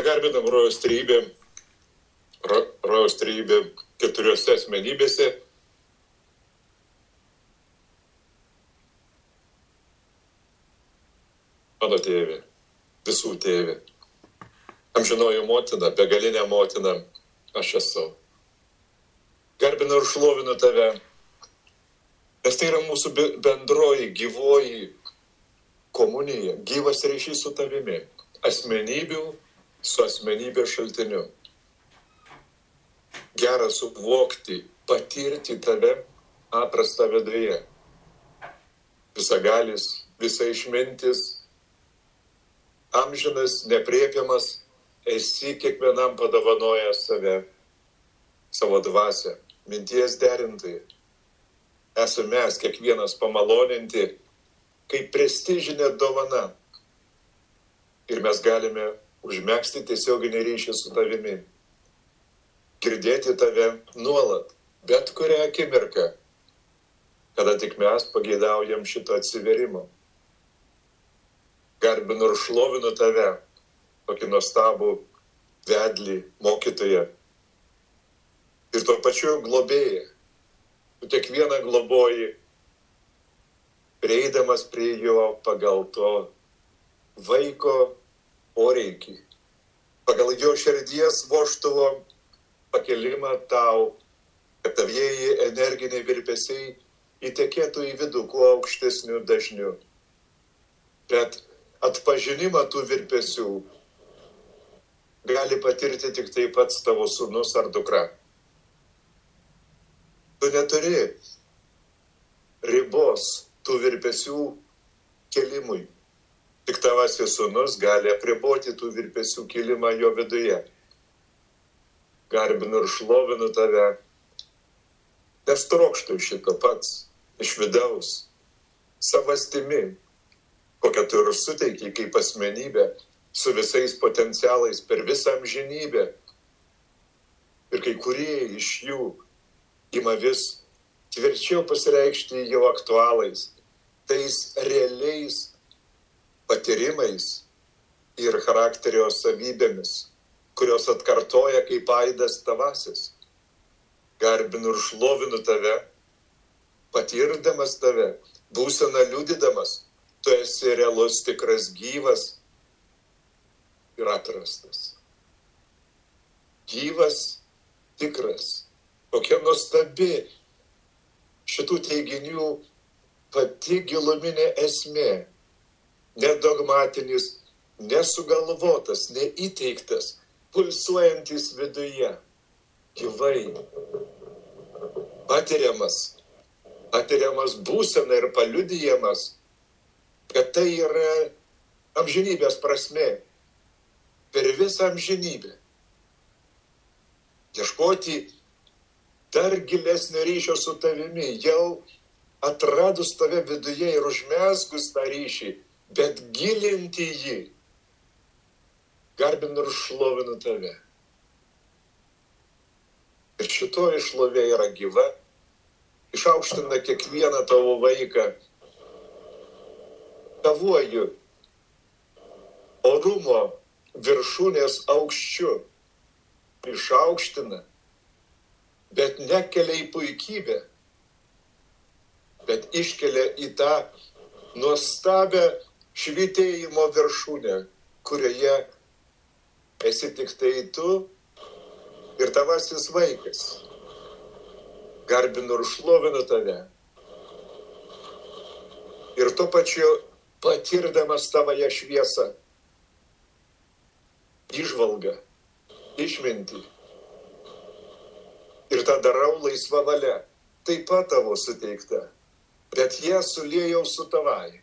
Garbinam rojaus trejybė keturiose asmenybėse. Mano tėvė, visų tėvė, amžinoji motina, begalinė motina, aš esu. Garbinu ir šlovinu tave, nes tai yra mūsų bendroji, gyvoji komunija, gyvas ryšys su tavimi, asmenybių su asmenybės šaltiniu. Gera suvokti, patirti tave atrastą viduje. Visagalis, visa išmintis, amžinas, nepriepiamas, esi kiekvienam padovanojęs save, savo dvasią, minties derintai. Esame mes kiekvienas pamaloninti kaip prestižinė dovana. Ir mes galime užmegzti tiesioginį ryšį su tavimi. Girdėti tave nuolat, bet kurią akimirką, kada tik mes pageidaujam šito atsiverimo. Garbinu ir šlovinu tave, tokį nuostabų vedlį, mokytoją. Ir tuo pačiu globėją. Tu kiekvieną globoji, prieidamas prie jo pagal to vaiko poreikį, pagal jo širdies vožtuvo pakelimą tau, kad tavieji energiniai virpesiai įtekėtų į vidų kuo aukštesniu dažniu. Bet atpažinimą tų virpesių gali patirti tik tai pats tavo sūnus ar dukra. Tu neturi ribos tų virpesių kelimui. Tik tavasis sūnus gali apriboti tų virpesių kilimą jo viduje. Garbinu ir šlovinu tave, nes trokštu šito pats, iš vidaus, savastimi, kokią tu ir suteiki kaip asmenybė, su visais potencialais per visą amžinybę. Ir kai kurie iš jų ima vis tvirčiau pasireikšti jau aktualais, tais realiais patyrimais ir charakterio savybėmis, kurios atkartoja kaip aidas tavasis. Garbinu ir šlovinu tave, patirdamas tave, būseną liudydamas, tu esi realus, tikras, gyvas ir atrastas. Gyvas, tikras. Kokia nuostabi šitų teiginių pati giluminė esmė. Nedogmatinis, nesugalvotas, neįteiktas, pulsuojantis viduje, gyvai, patiriamas būsena ir paliudijamas, kad tai yra amžinybės prasmė, per visą amžinybę. Ieškoti dar gilesnio ryšio su tavimi, jau atradus tave viduje ir užmezgus tą ryšį, bet gilinti jį. Garbinu ir šlovinu tave. Ir šitoji šlovė yra gyva, išaukština kiekvieną tavo vaiką. Tavuoju orumo viršūnės aukščiu išaukština, bet nekelia į puikybę, bet iškelia į tą nuostabę švytėjimo viršūnę, kurioje esi tik tai tu ir tavasis vaikas. Garbinu ir šlovinu tave. Ir tuo pačiu patirdamas tavąją šviesą, įžvalgą, išmintį. Ir tą darau laisva valia, taip pat tavo suteikta, bet ją suliejau su tavai.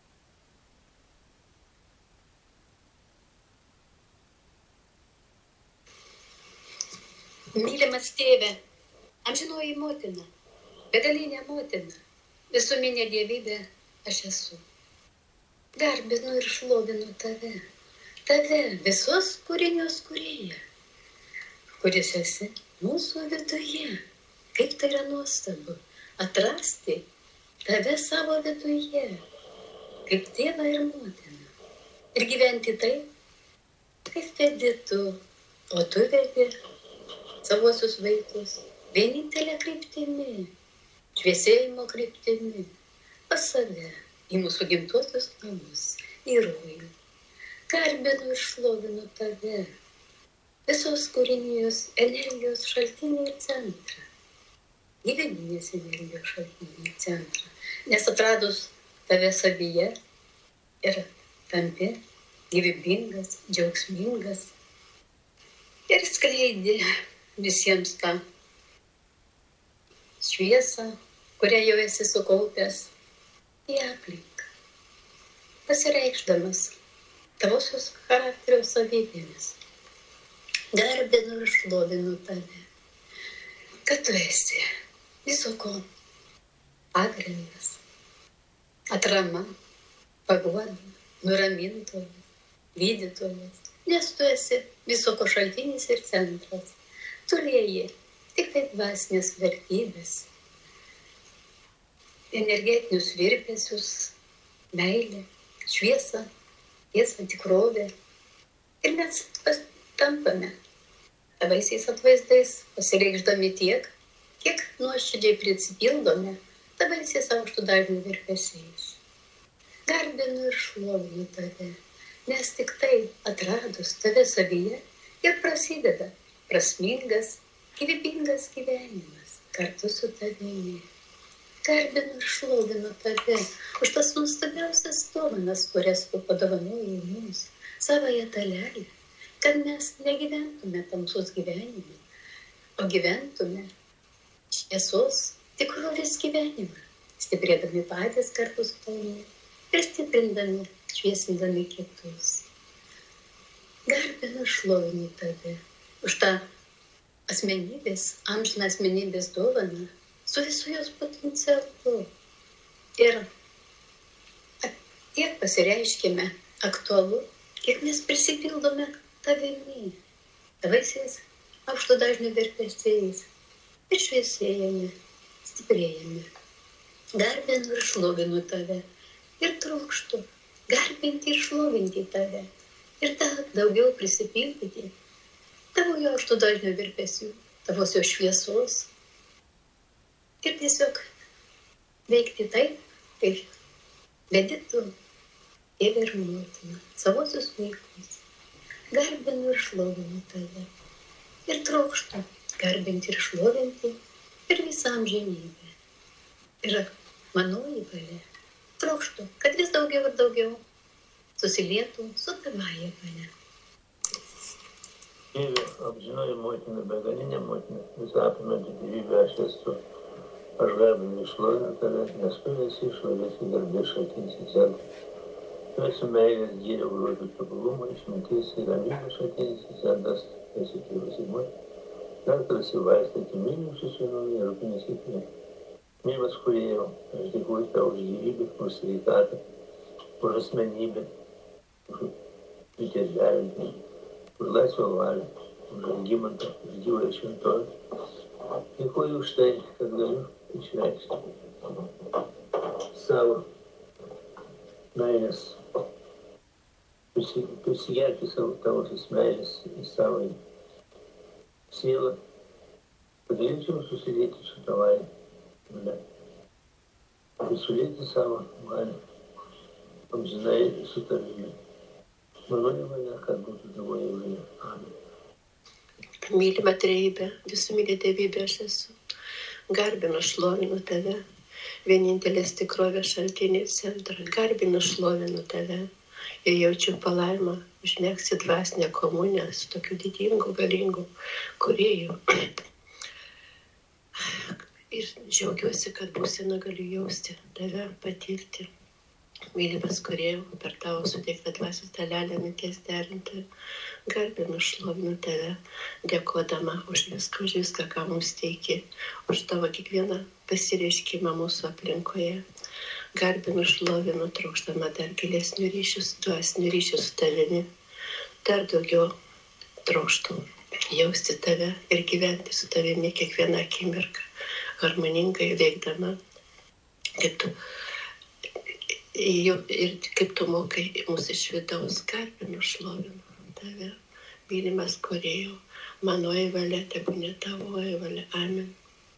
Mylimas tėve, amžinoji motina, begalinė motina, visuminė dievybė aš esu. Garbinu ir šlovinu tave, visos kūrinios kūrėja, kuris esi mūsų viduje. Kaip tai yra nuostabu atrasti tave savo viduje, kaip tėvą ir motiną. Ir gyventi taip, kaip vedi tu, o tu vedi savosius vaikus vienintelė kryptimi, šviesėjimo kryptimi, pas save, į mūsų gimtuosius namus, į rojų. Garbinu ir šlovinu tave, visos kūrinijos energijos šaltinį ir centrą, gyvybinės energijos šaltinį ir centrą, nes atradus tave savyje ir tampi gyvybingas, džiaugsmingas ir skleidi visiems tą šviesą, kurią jau esi sukaupęs į aplinką, pasireikšdamas tavosios charakterio savybėmis. Garbinu ir šlovinu tave, kad tu esi viso ko pagrindas, atrama, paguoda, nuramintojas, gydytojas, nes tu esi viso ko šaltinis ir centras. Tu lieji tik tai dvasinės vertybės, energetinius virpesius, meilę, šviesą, tiesą, tikrovę. Ir mes tampame tavaisiais atvaizdais, pasireikšdami tiek, kiek nuoširdžiai prisipildome tavaisiais aukštų dažnių virpesiais. Garbinu ir šlovinu tave, nes tik tai atradus tave savyje ir prasideda prasmingas, gyvybingas gyvenimas kartu su tavimi. Garbinu ir šlovinu tave už tas nuostabiausias dovanas, kurias tu padovanojai mums, savąją dalelę, kad mes negyventume tamsos gyvenimą, o gyventume šviesos, tikrovės gyvenimą, stiprėdami patys kartu su tavimi ir stiprindami, šviesindami kitus. Garbinu ir šlovinu tave už tą asmenybės, amžiną asmenybės dovaną su visu jos potencialu. Ir tiek pasireiškime aktualu, kiek mes prisipildome tavimi, tavaisiais aukšto dažnių virpesiais ir šviesėjame, stiprėjame. Garbinu ir šlovinu tave ir trokštu garbinti ir šlovinti tave ir dar daugiau prisipildyti tavo aukšto dažnių virpesių, tavosios šviesos ir tiesiog veikti taip, kaip vedi tu, tėvė ir motina, savosius vaikus. Garbinu ir šlovinu tave ir trokštu garbinti ir šlovinti ir visą amžinybę. Ir manoji valia trokštu, kad vis daugiau ir daugiau susilietų su tavąja valia. Dieve, amžinoji motina, begalinė motina, visą apimanti gyvybę aš esu. Aš garbinu ir šlovinu tave, nes tu esi šlovės ir garbės šaltinis ir centras. Tu esi meilės, gėrio, grožio, tobulumo, išminties ir ramybės šaltinis ir centras. Tu esi Tėvas ir motina. Daktaras ir vaistai, tu mylinčius vienuolį ir rūpinės įpinė. Mylimas Kūrėjau, aš dėkuoju tau už gyvybę, už sveikatą, už asmenybę, už lyties derinimą, už laisvą valią, už Algimantą, už gyvąją šventovę. Dėkuoju už tai, kad galiu išreikšti savo meilės, prisigerti savo tavosios meilės į savo sielą, kad galėčiau susidėti su tavąja valia. Prisulėti savo valią, amžinai su tavimi. Manoji valia, kad būtų tavoji valia. Amen. Mylima trejybė, visų mylė dievybė aš esu. Garbinu, šlovinu tave, vienintelės tikrovės šaltinį ir centrą. Garbinu, šlovinu tave ir jaučiu palaimą užmegzti dvasinę komuniją su tokiu didingu, galingu Kūrėju. Ir džiaugiuosi, kad būseną galiu jausti, tave patirti. Mylimas Kūrėjau, per tavo suteiktą dvasios dalelę minties derinti. Garbinu, šlovinu tave, dėkodama už viską, ką mums teiki, už tavo kiekvieną pasireiškimą mūsų aplinkoje. Garbinu, šlovinu, trokšdama dar gilesnių ryšių, dvasinių ryšių su tavimi. Dar daugiau trokštų jausti tave ir gyventi su tavimi kiekvieną akimirką, harmoningai veikdama, kaip tu mokai mūsų iš vidaus. Garbinu, šlovinu tave. Mylimas Kūrėjau, manoji valia, tebūnie tavoji valia. Amen.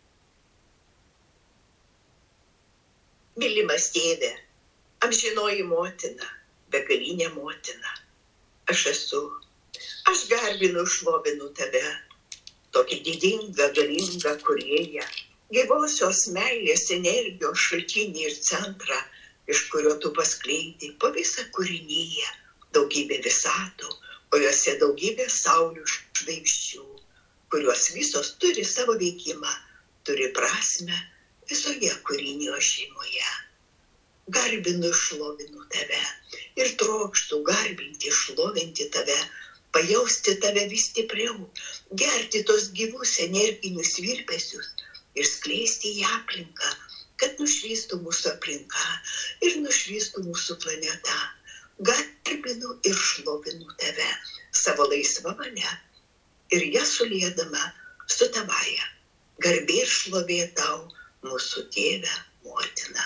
Mylimas Tėve, amžinoji motina, begalinė motina, aš esu, aš garbinu, šlovinu tave, tokį didingą, galingą Kūrėją, gyvosios meilės energijos šaltinį ir centrą, iš kurio tu paskleidi po visą kūrinyje daugybę visatų, o juose daugybė saulių žvaigždžių, kurios visos turi savo veikimą, turi prasmę visoje kūrinijos šeimoje. Garbinu, šlovinu tave ir trokštu garbinti, šlovinti tave, pajausti tave vis stipriau, gerti tos gyvus energinius virpesius ir skleisti į aplinką, kad nušvystų mūsų aplinka ir nušvystų mūsų planeta. Garbinu ir šlovinu tave savo laisvą valią ir ją suliedama su tavaja. Garbė ir šlovė tau, mūsų Tėve, motina.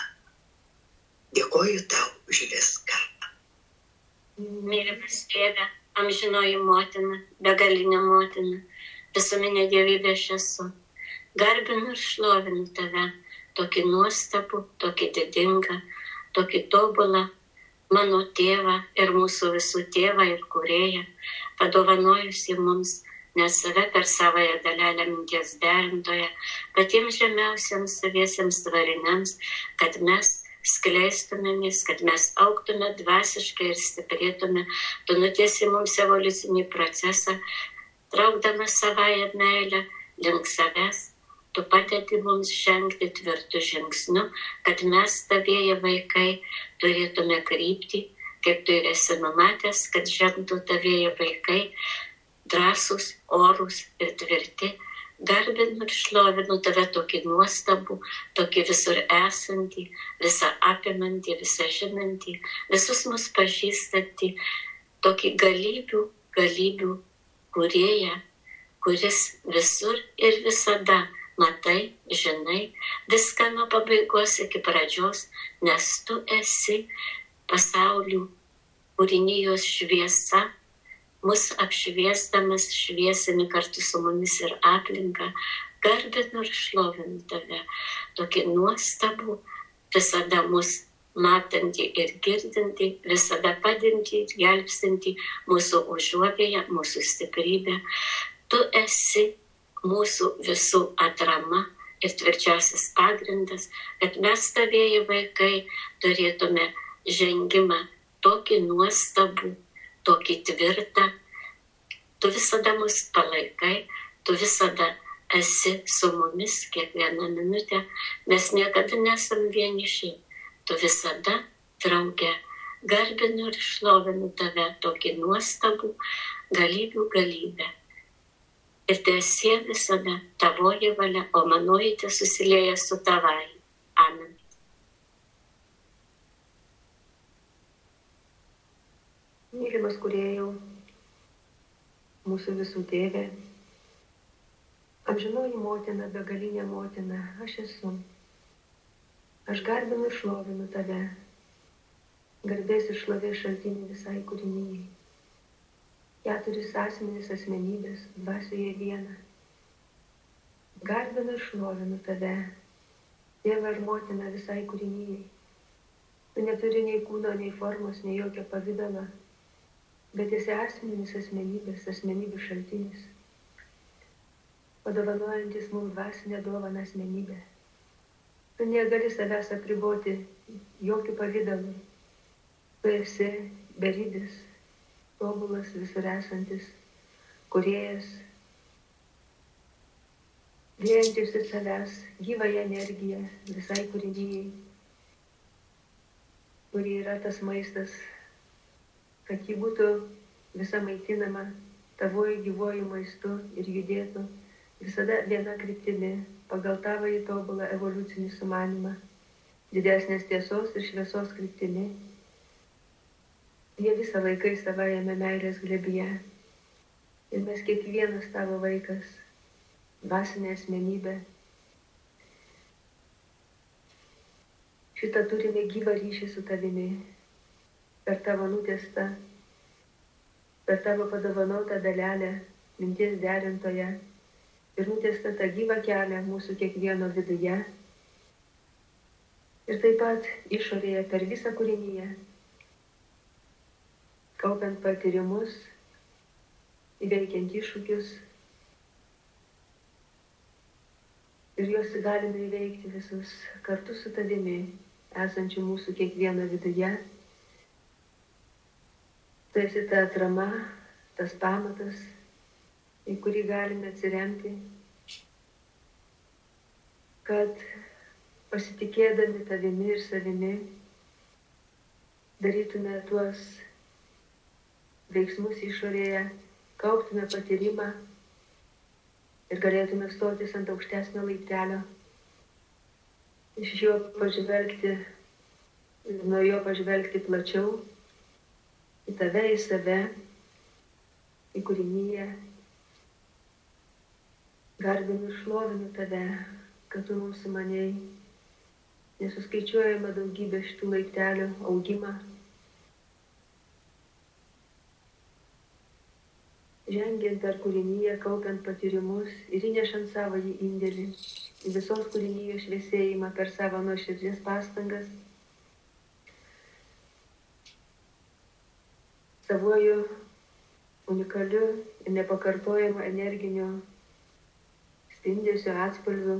Dėkoju tau už viską. Mylimas Tėve, amžinoji motina, begalinė motina, visuomenė dievybė aš esu. Garbinu ir šlovinu tave, tokį nuostabų, tokį didingą, tokį tobulą, mano tėvą ir mūsų visų tėvą ir Kūrėją, padovanojusi mums net save per savąją dalelę minties derintoje, patiems žemiausiems saviesiems tvariniams, kad mes skleistumėmės, kad mes augtume dvasiškai ir stiprėtume, tu nutiesi mums evoliucinį procesą, traukdama savąją meilę link savęs. Tu padedi mums žengti tvirtų žingsnių, kad mes tavieji vaikai turėtume kryptį, kaip tu ir esi numatęs, kad žengtų tavieji vaikai drąsūs, orūs ir tvirti. Garbinu ir šlovinu tave tokį nuostabų, tokį visur esantį, visą apimantį, visą žinantį, visus mus pažįstantį, tokį galybių Kūrėją, kuris visur ir visada matai, žinai, viską nuo pabaigos iki pradžios, nes tu esi pasaulių kūrinijos šviesa, mus apšviesdamas šviesini kartu su mumis ir aplinka. Garbinu ir šlovinu tave, tokį nuostabų, visada mus matantį ir girdintį, visada padintį ir gelbstintį, mūsų užuovėją, mūsų stiprybę. Tu esi mūsų visų atrama ir tvirčiausias pagrindas, kad mes tavieji vaikai turėtume žengimą tokį nuostabų, tokį tvirtą. Tu visada mus palaikai, tu visada esi su mumis kiekvieną minutę, mes niekada nesam vieniši, tu visada drauge. Garbinu ir šlovinu tave tokį nuostabų, galybių galybę. Ir teesie visada tavoji valia, o manoji tesusilieja su tavai. Amen. Mylimas Kūrėjau, mūsų visų Tėve, amžinoji motina, begalinė motina, aš esu. Aš garbinu ir šlovinu tave, garbės ir šlovės šaltinį visai kūrinijai. Keturis asmenis asmenybės, dvasioje viena. Garbinu ir šlovinu tave, Tėvą ir motiną visai kūrinijai. Tu neturi nei kūno, nei formos, nei jokio pavidalo, bet esi asmenis asmenybės, asmenybių šaltinis, padovanojantis mums dvasinę dovaną asmenybę. Tu negali savęs apriboti jokių pavidalų. Tu esi beribis, tobulas, visur esantis Kūrėjas, liejantis iš savęs gyvąją energiją visai kūrinijai, kuri yra tas maistas, kad ji būtų visa maitinama tavoju gyvoju maistu ir judėtų visada viena kryptimi pagal tavąjį tobulą evoliucinį sumanimą, didesnės tiesos ir šviesos kryptimi. Jie visą laiką savajame meilės glėbyje. Ir mes kiekvienas tavo vaikas, dvasinė asmenybė. Šitą turime gyvą ryšį su tavimi per tavo nutiestą per tavo padovanotą dalelę, minties derintoje ir nutiestą tą gyvą kelią mūsų kiekvieno viduje. Ir taip pat išorėje per visą kūrinyje, kaupiant patyrimus, įveikiant iššūkius ir juos galime įveikti visus kartu su tavimi, esančių mūsų kiekvieno viduje. Tu esi ta atrama, tas pamatas, į kurį galime atsiremti, kad pasitikėdami tavimi ir savimi darytume tuos veiksmus išorėje, kauptume patyrimą ir galėtume stotis ant aukštesnio laiptelio, iš jo pažvelgti, nuo jo pažvelgti plačiau, į tave, į save, į kūrinyje. Garbinu ir šlovinu tave, kad tu mums sumanėjai nesuskaičiuojama daugybė šitų laiptelių augimą. Žengiant per kūrinyje, kaupiant patyrimus ir įnešant savo indėlį į visos kūrinijos šviesėjimą per savo nuoširdžias pastangas, savuoju unikaliu ir nepakartojamu energiniu spindesio atspalviu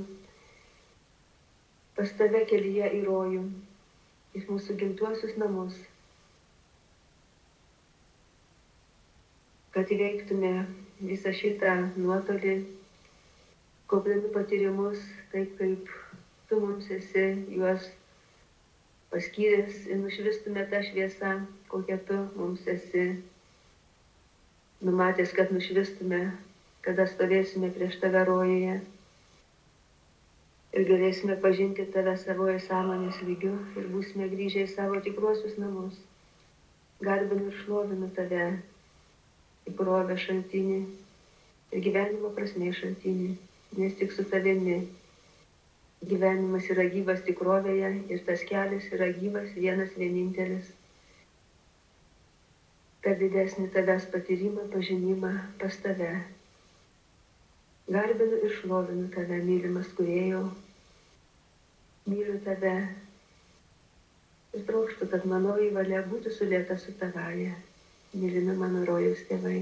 pas tave kelyje į rojų, į mūsų gimtuosius namus, kad įveiktume visą šitą nuotolį, kaupdami patyrimus, taip kaip tu mums esi juos paskyręs ir nušvistume tą šviesą, kokią tu mums esi numatęs, kad nušvistume, kada stovėsime prieš tave rojuje ir galėsime pažinti tave savoje sąmonės lygiu ir būsime grįžę į savo tikruosius namus. Garbinu ir šlovinu tave, tikrovę šaltinį ir gyvenimo prasmės šaltinį, nes tik su tavimi gyvenimas yra gyvas tikrovėje ir tas kelias yra gyvas, vienas vienintelis. Per didesnį tavęs patyrimą, pažinimą pas tave. Garbinu ir šlovinu tave, mylimas kūrėjau, myliu tave ir trokštu, kad manoji valia būtų sulėta su tavaja, mylimi mano rojaus tėvai.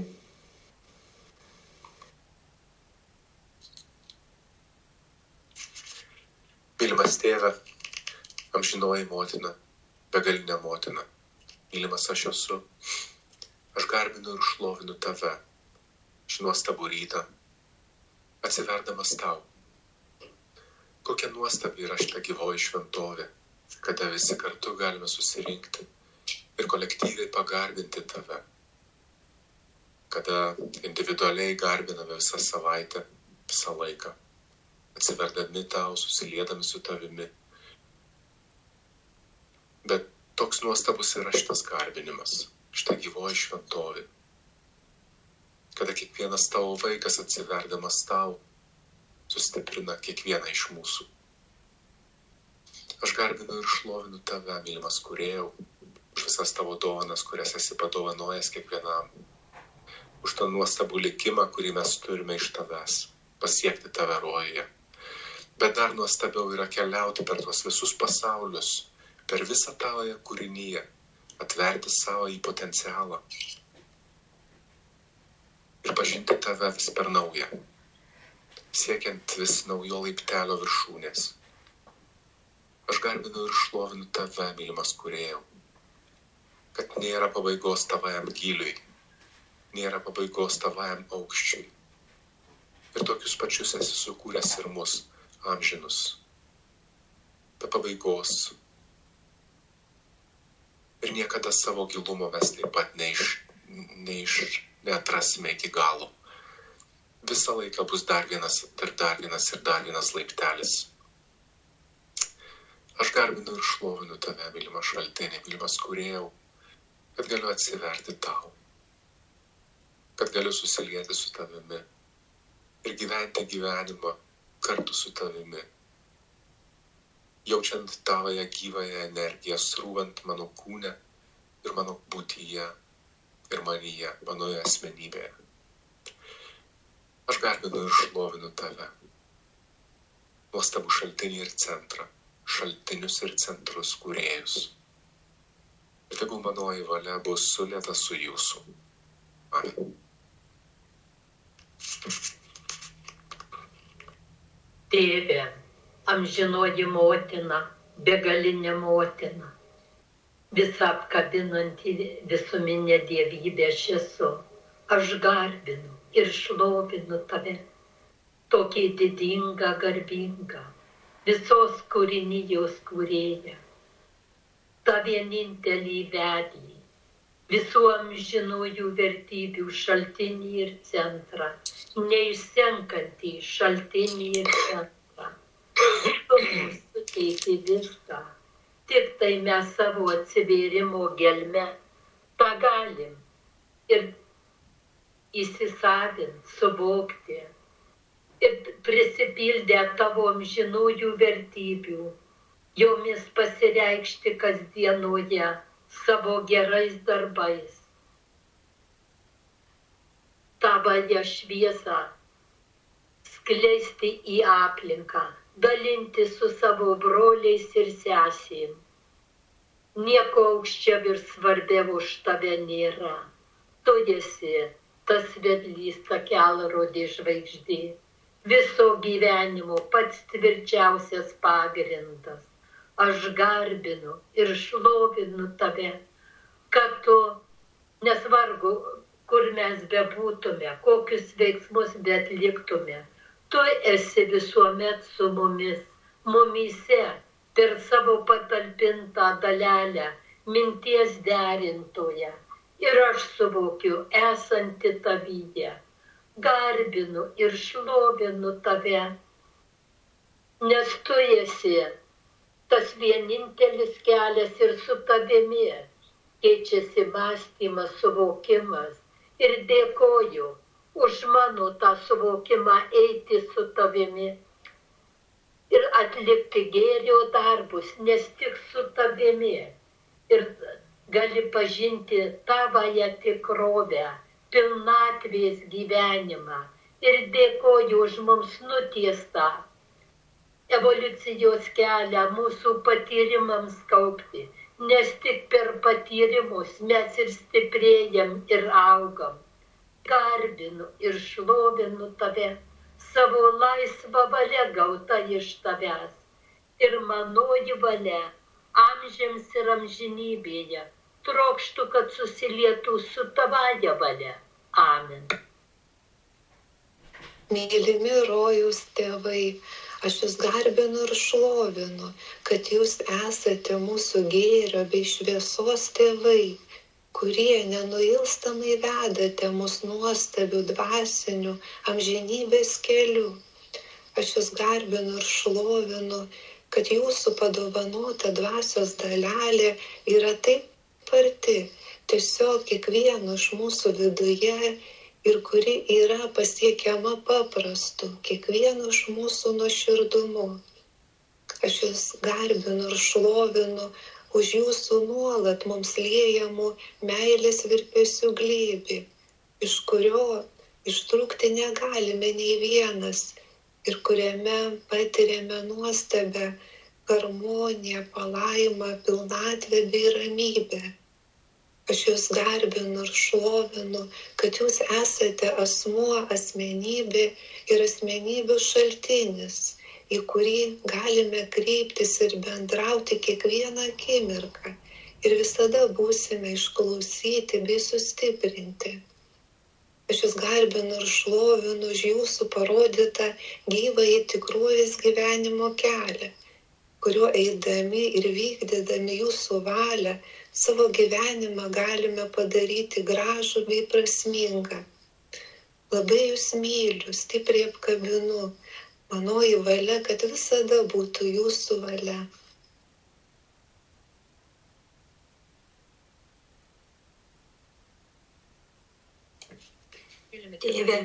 Mylimas tėve, amžinoji motina, begalinė motina, mylimas aš esu, aš garbinu ir šlovinu tave, šį nuostabų rytą, atsiverdamas tau. Kokia nuostabi yra šita gyvoji šventovė, kada visi kartu galime susirinkti ir kolektyviai pagarbinti tave, kada individualiai garbiname visą savaitę, visą laiką, atsiverdami tau, susiliedami su tavimi. Bet toks nuostabus yra šitas garbinimas, šita gyvoji šventovė, kada kiekvienas tavo vaikas atsiverdamas tau sustiprina kiekvieną iš mūsų. Aš garbinu ir šlovinu tave, mylimas kūrėjau, už visas tavo dovanas, kurias esi padovanojęs kiekvienam, už tą nuostabų likimą, kurį mes turime iš tavęs, pasiekti tave rojuje. Bet dar nuostabiau yra keliauti per tuos visus pasaulius, per visą tavo kūrinyje, atverti savo į potencialą ir pažinti tave vis per naują, siekiant vis naujo laiptelio viršūnės. Aš garbinu ir šlovinu tave, mylimas kūrėjau, kad nėra pabaigos tavajam gyliui, nėra pabaigos tavajam aukščiui. Ir tokius pačius esi sukūręs ir mus, amžinus, be pabaigos. Ir niekada savo gilumo mes taip pat neatrasime iki galo. Visą laiką bus dar vienas laiptelis. Aš garbinu ir šlovinu tave, mylimas šaltinį, mylimas kūrėjau, kad galiu atsiverti tau, kad galiu susilieti su tavimi ir gyventi gyvenimą kartu su tavimi, jaučiant tavoje gyvąją energiją srūvant mano kūne ir mano būtyje, ir Marija, manoje asmenybėje. Aš garbinu ir šlovinu tave, nuostabų šaltinį ir centrą, šaltinius ir centrus kūrėjus. Ir tegul manoji valia bus sulieta su jūsų. Amen. Tėve, amžinoji motina, begalinė motina, visą apkabinanti visuminę dievybę aš esu. Aš garbinu ir šlovinu tave, tokį didingą, garbingą, visos kūrinijos kūrėją, tą vienintelį vedlį, visų amžinųjų vertybių šaltinį ir centrą, neišsenkantį šaltinį ir centrą. Tu mums suteiki viską, tik tai mes savo atsivėrimo gelme tą galim ir įsisavint, suvokti ir prisipildę tavo amžinųjų vertybių, jomis pasireikšti kasdienoje savo gerais darbais. Tavąją šviesą skleisti į aplinką, dalinti su savo broliais ir sesėm. Nieko aukščiau ir svarbiau už tave nėra. Tu esi tas vedlys, ta kelrodė žvaigždė, viso gyvenimo pats tvirčiausias pagrindas. Aš garbinu ir šlovinu tave, kad tu, nesvarbu, kur mes bebūtume, kokius veiksmus beatliktume, tu esi visuomet su mumis, mumyse, per savo patalpintą dalelę, minties derintoje. Ir aš suvokiu esanti tavyje, garbinu ir šlovinu tave, nes tu esi tas vienintelis kelias ir su tavimi keičiasi mąstymas, suvokimas. Ir dėkoju už mano tą suvokimą eiti su tavimi ir atlikti gėrio darbus, nes tik su tavimi. Ir gali pažinti tavąją tikrovę, pilnatvės gyvenimą. Ir dėkoju už mums nutiestą evoliucijos kelią mūsų patyrimams kaupti, nes tik per patyrimus mes ir stiprėjam ir augam. Garbinu ir šlovinu tave, savo laisvą valią gautą iš tavęs. Ir manoji valia amžiams ir amžinybėje trokštų, kad susilietų su tavąja valia. Amen. Mylimi rojaus tėvai, aš jūs garbinu ir šlovinu, kad jūs esate mūsų gėrio bei šviesos tėvai, kurie nenuilstamai vedate mus nuostabių dvasinių amžinybės kelių. Aš jūs garbinu ir šlovinu, kad jūsų padovanota dvasios dalelė yra taip arti, tiesiog kiekvieno iš mūsų viduje ir kuri yra pasiekiama paprastu, kiekvieno iš mūsų nuoširdumu. Aš jūs garbinu ir šlovinu už jūsų nuolat mums liejamų meilės virpesių glėbį, iš kurio ištrūkti negalime nei vienas ir kuriame patiriame nuostabę harmoniją, palaimą, pilnatvę bei ramybę. Aš jūs garbinu ir šlovinu, kad jūs esate asmuo, asmenybė ir asmenybių šaltinis, į kurį galime kreiptis ir bendrauti kiekvieną akimirką ir visada būsime išklausyti bei sustiprinti. Aš jūs garbinu ir šlovinu už jūsų parodytą gyvąjį tikrovės gyvenimo kelią, kuriuo eidami ir vykdydami jūsų valią savo gyvenimą galime padaryti gražų bei prasmingą. Labai jūs myliu, stipriai apkabinu, manoji valia, kad visada būtų jūsų valia. Tėve,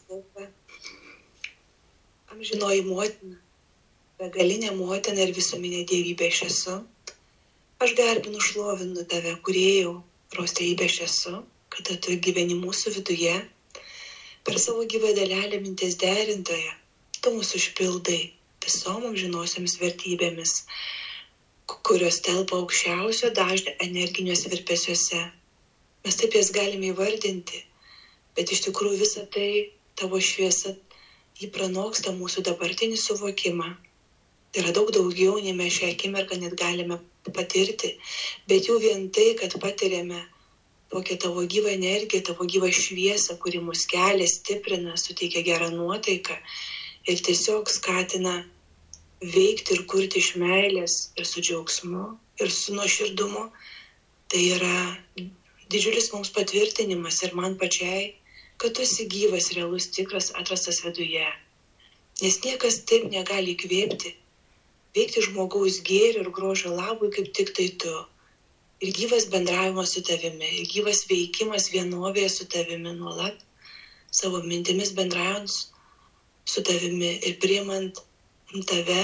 amžinoji motina, begalinė motina ir visuminė dievybė aš esu. Aš garbinu, šlovinu tave, kūrėjau, rostėjybė aš esu, kada tu gyveni mūsų viduje, per savo gyvą dalelę minties derintoje, tu mūsų užpildai visom amžinosiams vertybėmis, kurios telpa aukščiausio dažnio energiniuose virpesiuose. Mes taip jas galime įvardinti, bet iš tikrųjų visą tai tavo šviesa jį pranoksta mūsų dabartinį suvokimą. Tai yra daug daugiau, nei mes šią akimirką net galime patirti, bet jau vien tai, kad patiriame tokią tavo gyvą energiją, tavo gyvą šviesą, kuri mus kelia, stiprina, suteikia gerą nuotaiką ir tiesiog skatina veikti ir kurti iš meilės ir su džiaugsmu ir su nuoširdumu. Tai yra didžiulis mums patvirtinimas ir man pačiai, kad tu esi gyvas, realus, tikras, atrastas viduje. Nes niekas taip negali įkvėpti, veikti žmogaus gėrio ir grožio labui, kaip tik tai tu. Ir gyvas bendravimas su tavimi, ir gyvas veikimas vienovėje su tavimi nuolat, savo mintimis bendraujant su tavimi ir priimant tave,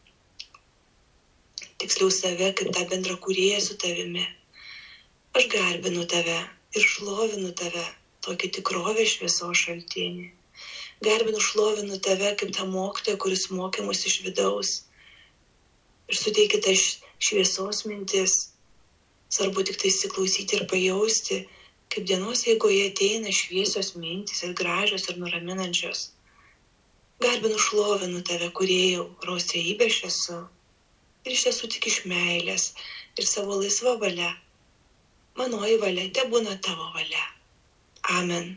tiksliau save, kaip tą bendrą kūrėją su tavimi. Aš garbinu tave ir šlovinu tave, tokį tikrovę šviesos šaltinį. Garbinu, šlovinu tave kaip tą mokytoją, kuris mokė mus iš vidaus. Ir suteikit tą šviesos mintis. Svarbu tik tai įsiklausyti ir pajausti, kaip dienos eigoje ateina šviesios mintys ir gražios ir nuraminančios. Garbinu, šlovinu tave, kūrėjau, kurios trejybė aš esu. Ir iš tiesų tik iš meilės ir savo laisva valia. Manoji valia, tebūna tavo valia. Amen.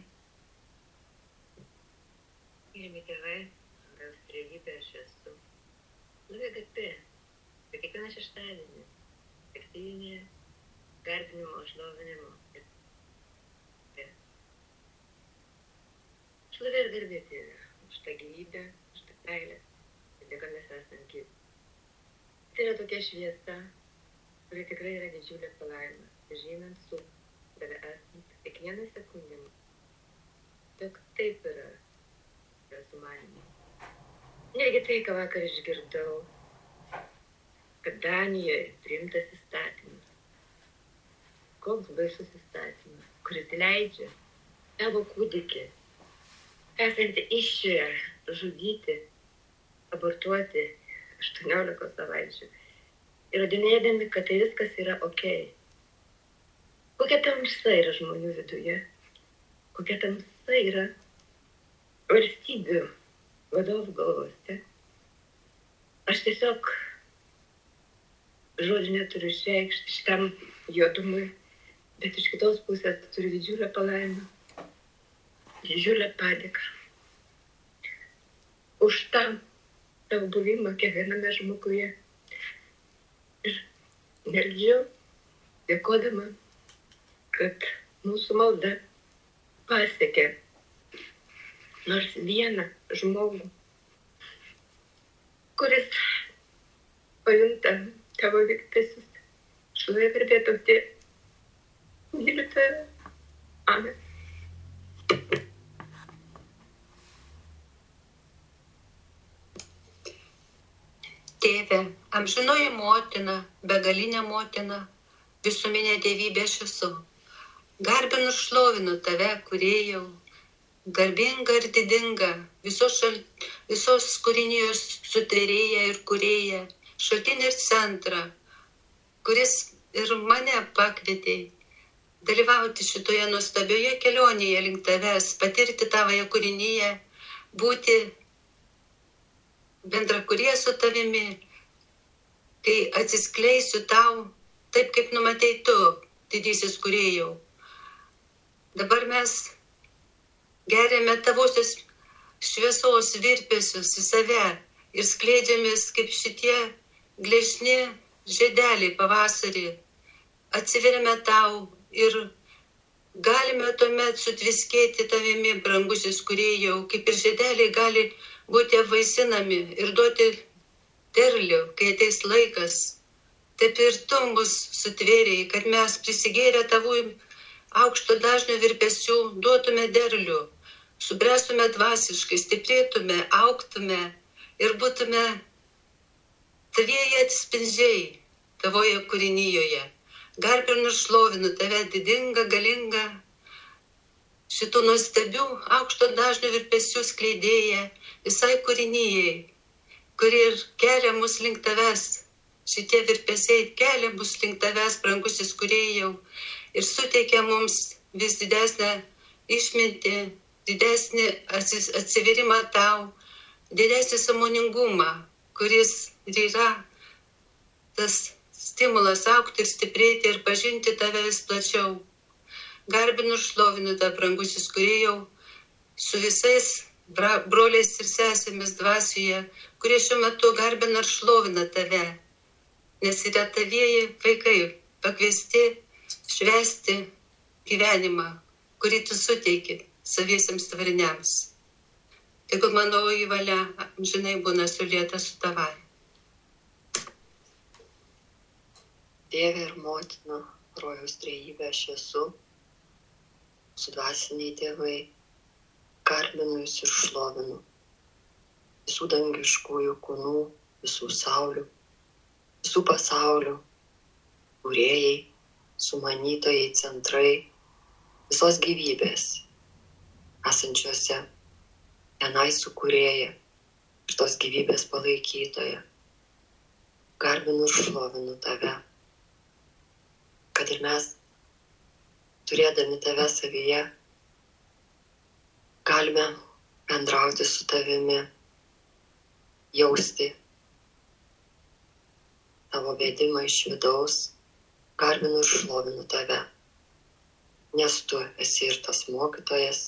Mylimi tėvai, kurios trejybė aš esu. Nuvegatė, per kiekvieną šeštadienį, tekstinė, garbinimo, šlovinimo. Šlovė ir garbė tėve, už tą gyvybę, už tą meilę, ir dėka mes esame gyvi. Tai yra tokia šviesa, kuri tikrai yra didžiulė palaima, žinant su tave esant kiekvieną sekundę. Tik taip yra sumanimo. Netgi tai, ką vakar išgirdau, kad Danijoje priimtas įstatymas. Koks baisus įstatymas, kuris leidžia tavo kūdikį, esantį iššioje, žudyti, abortuoti 18 savaičių, įrodinėdami, kad tai viskas yra okei. Kokia tamsa yra žmonių viduje, kokia tamsa yra valstybių vadovų galvose. Aš tiesiog žodžiu neturiu išreikšti šitam juodumui, bet iš kitos pusės turiu didžiulę palaimą, didžiulę padėką. Už tą tavo buvimą kiekviename žmoguje. Ir meldžiu, dėkodama, kad mūsų malda pasiekė nors vieną žmogų, kuris pajunta tavo virpesius. Šlovė garbė tau tėve. Myliu tave. Amen. Tėve, amžinoji motina, begalinė motina, visuminė dievybė aš esu. Garbinu, šlovinu tave, kūrėjau, garbinga ir didinga, visos kūrinijos sutvėrėja ir kūrėja, šaltinį ir centrą, kuris ir mane pakvietė dalyvauti šitoje nuostabioje kelionėje link tavęs, patirti tavoje kūrinyje, būti bendrakūrėje su tavimi, kai atsiskleisiu tau taip, kaip numatei tu, didysis kūrėjau. Dabar mes geriame tavosios šviesos virpesius į save ir skleidžiamės kaip šitie gležni žiedeliai pavasarį. Atsiveriame tau ir galime tuomet sutviskėti tavimi, brangusis kūrėjau, kaip ir žiedeliai gali būti apvaisinami ir duoti derlių, kai ateis laikas. Taip ir tu mus sutvėrėjai, kad mes prisigėrę tavų aukšto dažnio virpesių duotume derlių, subręstume dvasiškai, stiprėtume, augtume ir būtume tavieji atspindžiai tavoje kūrinyjoje. Garbinu ir šlovinu tave didingą, galingą, šitų nuostabių aukšto dažnio virpesių skleidėja visai kūrinijai, kuri ir kelia mus link tavęs. Šitie virpesiai kelia mus link tavęs, brangusis kūrėjau, ir suteikia mums vis didesnę išmintį, didesnį atsiverimą tau, didesnį sąmoningumą, kuris ir yra tas stimulas augti ir stiprėti ir pažinti tave vis plačiau. Garbinu ir šlovinu tą brangusis kūrėjau su visais broliais ir sesėmis dvasioje, kurie šiuo metu garbina ir šlovina tave, nes yra tavieji vaikai pakviesti švęsti gyvenimą, kurį tu suteiki saviesiems tvariniams. Tegul manoji valia amžinai būna sulieta su tavai. Dieve ir motina, rojaus trejybė aš esu, su dvasiniai tėvai, garbinu jūs ir šlovinu. Visų dangiškųjų kūnų, visų saulių, visų pasaulių, kūrėjai, sumanytojai, centrai, visos gyvybės, esančiose vienai sukūrėja ir tos gyvybės palaikytoja. Garbinu ir šlovinu tave, kad ir mes, turėdami tave savyje, galime bendrauti su tavimi, jausti tavo vedimą iš vidaus. Garbinu ir šlovinu tave, nes tu esi ir tas mokytojas,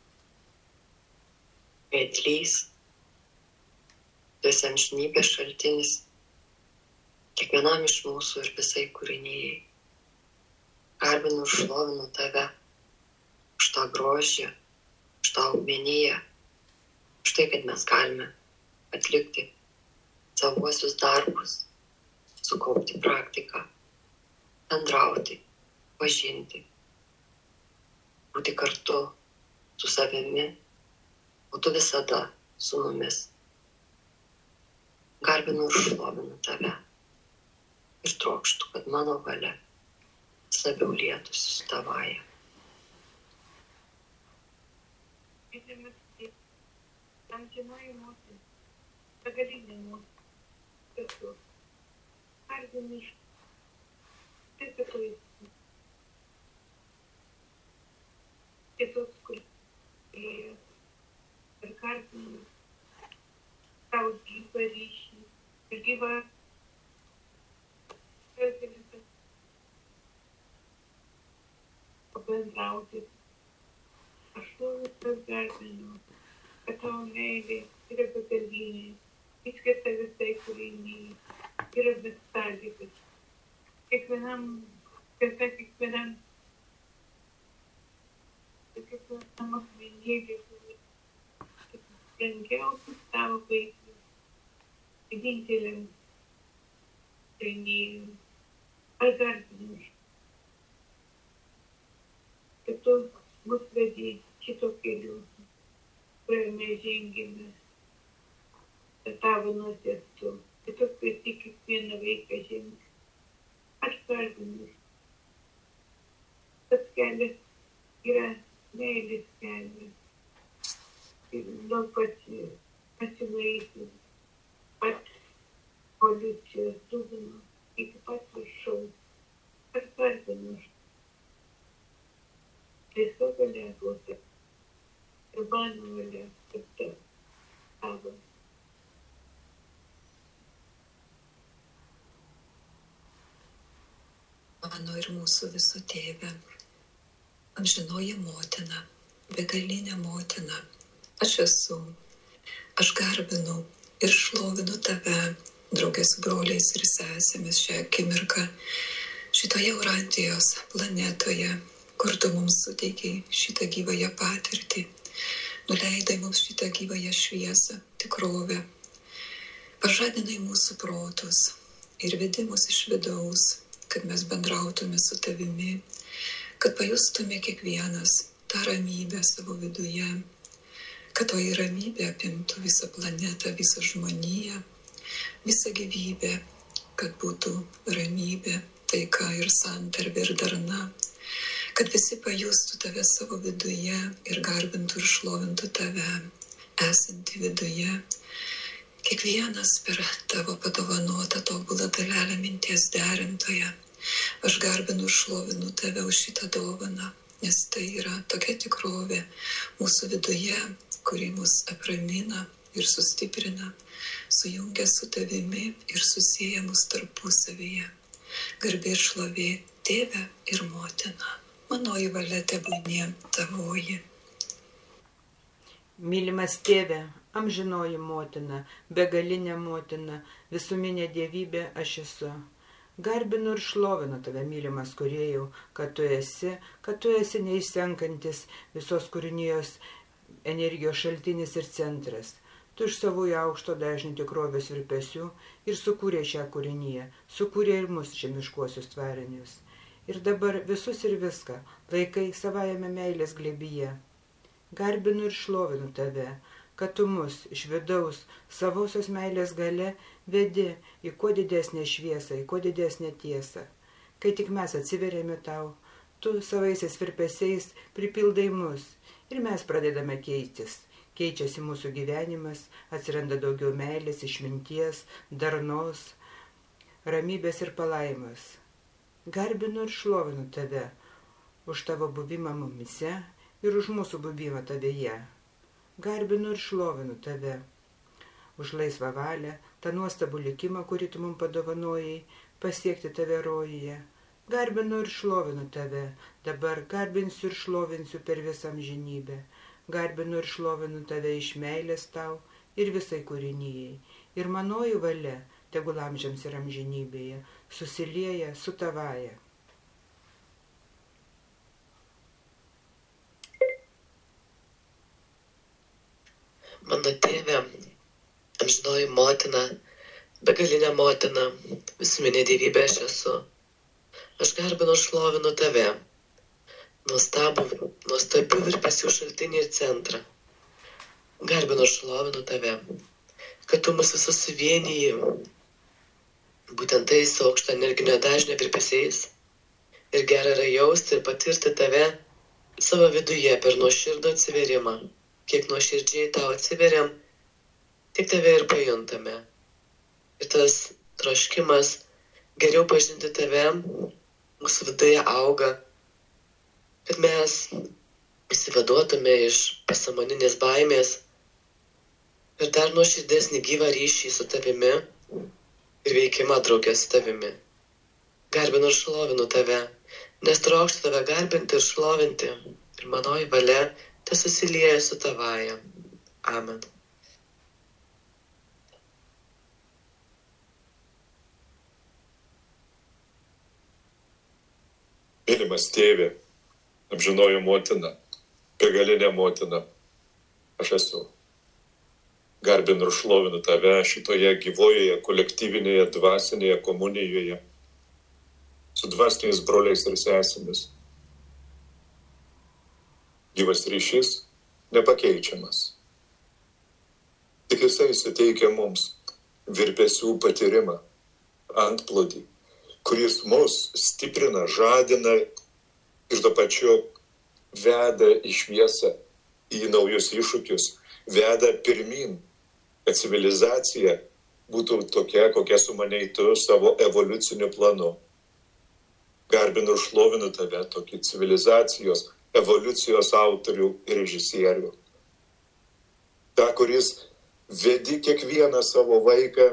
vedlys, tu esi amžinybės šaltinis kiekvienam iš mūsų ir visai kūrinijai. Garbinu ir šlovinu tave už tą grožį, už tą augmeniją, už tai, kad mes galime atlikti savuosius darbus, sukaupti praktiką, bendrauti, pažinti, būti kartu su savimi, o tu visada su mumis. Garbinu ir šlovinu tave ir trokštu, kad mano valia labiau lietųsi su tavaja. Amžinoji motina, begalinė motina, garbinu iš Jėzus, kuris ir garbinu tavo gyvą ryšį ir gyvą pabendrauti. Aš viskas garbinu, kad tavo meilė yra begalinė, išskirta visai kūriniai, yra besąlygas. Kiekvienam akmenėlį, brangiausius tavo vaikus, vieninteliam trenėjui. Aš garbinu, kad tu mus vedi šito keliu, kuriame žengėme tavo nuosestu, kad tu kvieti kiekvieną vaiką žengti. Aš garbinu, tas kelias yra meilės kelias ir nuo pasilaikyti pat policijos dugno iki pat viršaus. Aš garbinu, viso valia duota ir mano valia tapta tavo. Mano ir mūsų visų tėve, amžinoji motina, begalinė motina, aš esu, aš garbinu ir šlovinu tave, draugės su broliais ir sesėmis šią akimirką, šitoje Urantijos planetoje, kur tu mums suteikiai šitą gyvąją patirtį, nuleidai mums šitą gyvąją šviesą, tikrovę, pažadinai mūsų protus ir vedi mus iš vidaus, kad mes bendrautume su tavimi, kad pajustume kiekvienas tą ramybę savo viduje, kad toji ramybė apimtų visą planetą, visą žmoniją, visą gyvybę, kad būtų ramybė, taika ir santarvė ir darna, kad visi pajustų tave savo viduje ir garbintų ir šlovintų tave, esantį viduje. Kiekvienas per tavo padovanotą tobulą dalelę minties derintoje. Aš garbinu ir šlovinu tave už šitą dovaną, nes tai yra tokia tikrovė mūsų viduje, kuri mus apramina ir sustiprina, sujungia su tavimi ir susieja mus tarpusavyje. Garbė ir šlovė Tėve ir Motina, manoji valia tebūnie tavoji. Mylimas Tėve, amžinoji Motina, begalinė Motina, visuminė dievybė aš esu. Garbinu ir šlovinu tave, mylimas Kūrėjau, kad tu esi neišsenkantis visos kūrinijos energijos šaltinis ir centras. Tu iš savųjų aukšto dažnių tikrovės virpesių ir sukūrė šią kūriniją, sukūrė ir mus žemiškuosius tvarinius. Ir dabar visus ir viską laikai savajame meilės glėbyje. Garbinu ir šlovinu tave, kad tu mus iš vidaus savosios meilės gale vedi į kuo didesnę šviesą, į kuo didesnę tiesą. Kai tik mes atsiverėme tau, tu savaisiais virpesiais pripildai mus ir mes pradedame keistis. Keičiasi mūsų gyvenimas, atsiranda daugiau meilės, išminties, darnos, ramybės ir palaimos. Garbinu ir šlovinu tave už tavo buvimą mumise ir už mūsų buvimą tavyje. Garbinu ir šlovinu tave už laisvą valią, tą nuostabų likimą, kurį tu mums padovanojai, pasiekti tave rojuje. Garbinu ir šlovinu tave, dabar garbinsiu ir šlovinsiu per visą amžinybę. Garbinu ir šlovinu tave iš meilės tau ir visai kūrinijai. Ir manoji valia, tegul amžiams ir amžinybėje, susilieja su tavaja. Mano Tėve, amžinoji Motina, begalinė Motina, visuminė dievybė aš esu. Aš garbinu ir šlovinu tave, nuostabių virpesių šaltinį ir centrą. Garbinu ir šlovinu tave, kad tu mus visus suvieniji, būtent tais aukšto energinio dažnio virpesiais. Ir gera yra jausti ir patirti tave savo viduje per nuoširdų atsiverimą. Kiek nuoširdžiai tau atsiveriam, tiek tave ir pajuntame. Ir tas troškimas geriau pažinti tave mūsų viduje auga, kad mes išsivaduotume iš pasąmoninės baimės ir dar nuoširdesnį gyvą ryšį su tavimi ir veikimą drauge su tavimi. Garbinu ir šlovinu tave, nes trokštu tave garbinti ir šlovinti, ir manoji valia te susilieja su tavaja. Amen. Mylimas Tėve, amžinoji Motina, begalinė Motina, aš esu. Garbinu ir šlovinu tave šitoje gyvojoje, kolektyvinėje, dvasinėje komunijoje, su dvasiniais broliais ir sesėmis. Gyvas ryšys nepakeičiamas. Tik jisai suteikia mums virpesių patyrimą, antplodį, kuris mus stiprina, žadina ir tuo pačiu veda į šviesą, į naujus iššūkius, veda pirmin, kad civilizacija būtų tokia, kokia sumanei tu savo evoliuciniu planu. Garbinu ir šlovinu tave, tokį civilizacijos, evoliucijos autorių ir režisierių. Ta, kuris vedi kiekvieną savo vaiką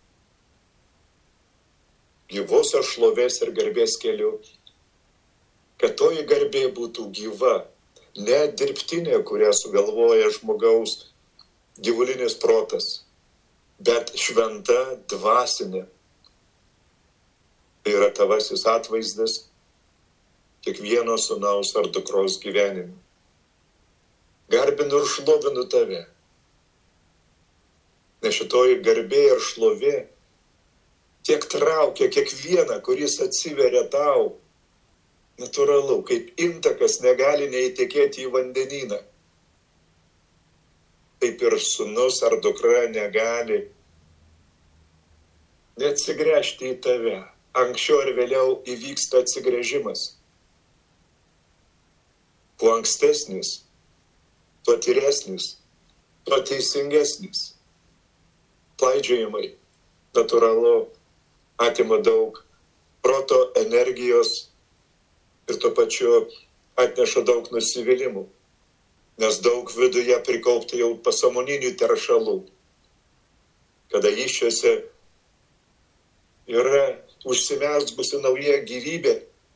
gyvosios šlovės ir garbės keliu, kad toji garbė būtų gyva, ne dirbtinė, kurią sugalvoja žmogaus gyvulinis protas, bet šventa, dvasinė. Tai yra tavasis atvaizdas kiekvieno sūnaus ar dukros gyvenime. Garbinu ir šlovinu tave, nes šitoji garbė ir šlovė tiek traukia kiekvieną, kuris atsiveria tau, natūralu, kaip intakas negali neįtekėti į vandenyną. Taip ir sūnus ar dukra negali neatsigręžti į tave. Anksčiau ar vėliau įvyksta atsigręžimas. Kuo ankstesnis, tuo tyresnis, tuo teisingesnis. Klaidžiojimai, natūralu, atima daug proto energijos ir tuo pačiu atneša daug nusivylimų, nes daug viduje prikaupta jau pasąmoninių teršalų, kada iščiuose yra užsimezgusi nauja gyvybė,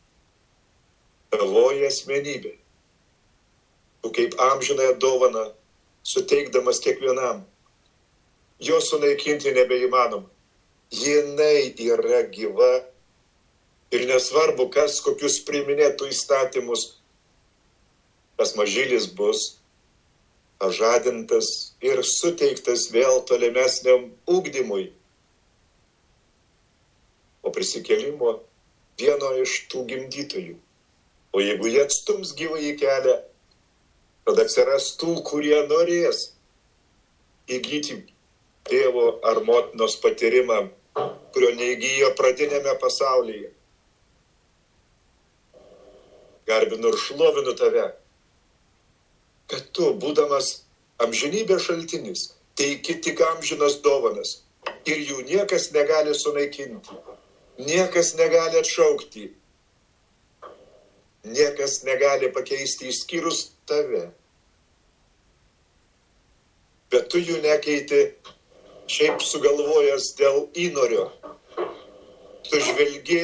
tavoji asmenybė. Tu kaip amžinąją dovaną suteikdamas kiekvienam. Jo sunaikinti nebeįmanoma. Jinai yra gyva ir nesvarbu, kas kokius priminėtų įstatymus, tas mažylis bus pažadintas ir suteiktas vėl tolimesniam ugdymui. Po prisikėlimo vieno iš tų gimdytojų. O jeigu jie atstums gyvąjį kelią, tada atsiras tų, kurie norės įgyti tėvo ar motinos patyrimą, kurio neįgyjo pradinėme pasaulyje. Garbinu ir šlovinu tave, kad tu, būdamas amžinybės šaltinis, teiki tik amžinas dovanas ir jų niekas negali sunaikinti, niekas negali atšaukti, niekas negali pakeisti išskyrus tave. Bet tu jų nekeiti šiaip sugalvojęs dėl įnorio. Tu žvelgi,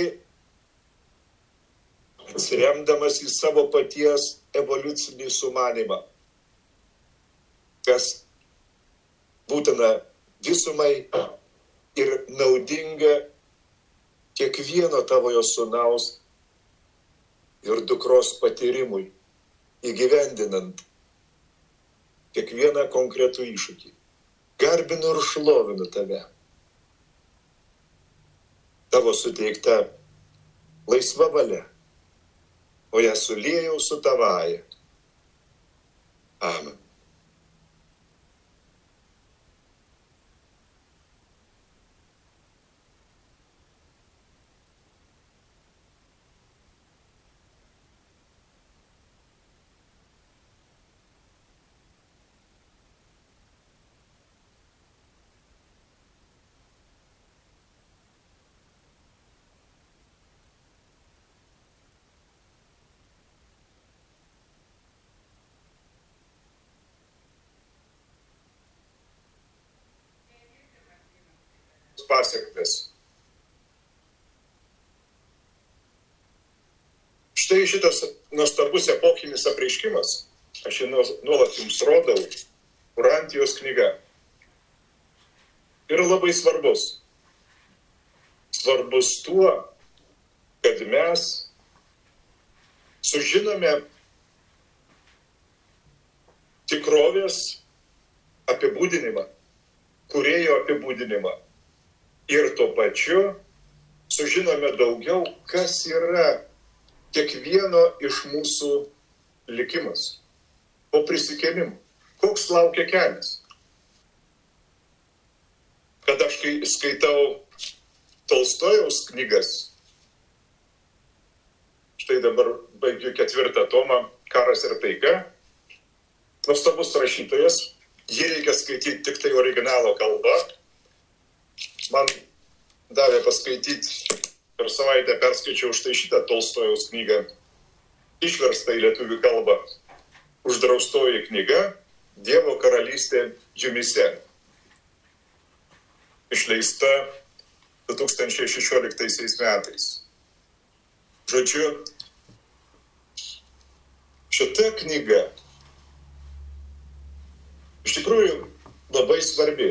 atsiremdamas į savo paties evoliucinį sumanimą, kas būtina visumai ir naudinga kiekvieno tavojo sūnaus ir dukros patyrimui, įgyvendinant kiekvieną konkretų iššūkį. Garbinu ir šlovinu tave. Tavo suteikta laisva valia, o ją suliejau su tavaja. Amen. Pasiekmes. Štai šitas nuostabus epochinis apreiškimas, aš jį nuolat jums rodau, Urantijos knyga, yra labai svarbus. Svarbus tuo, kad mes sužinome tikrovės apibūdinimą, kūrėjo apibūdinimą. Ir tuo pačiu sužinome daugiau, kas yra kiekvieno iš mūsų likimas po prisikėlimo. Koks laukia kelias. Kad aš skaitau Tolstojaus knygas, štai dabar baigiu 4 tomą Karas ir taika, nuostabus rašytojas, jį reikia skaityti tik tai originalo kalba. Man davė paskaityti, per savaitę perskaičiau štai šitą Tolstojaus knygą, išverstą į lietuvių kalbą, Uždraustoji knyga Dievo karalystė jumyse, išleista 2016 metais. Žodžiu, šita knyga iš tikrųjų labai svarbi.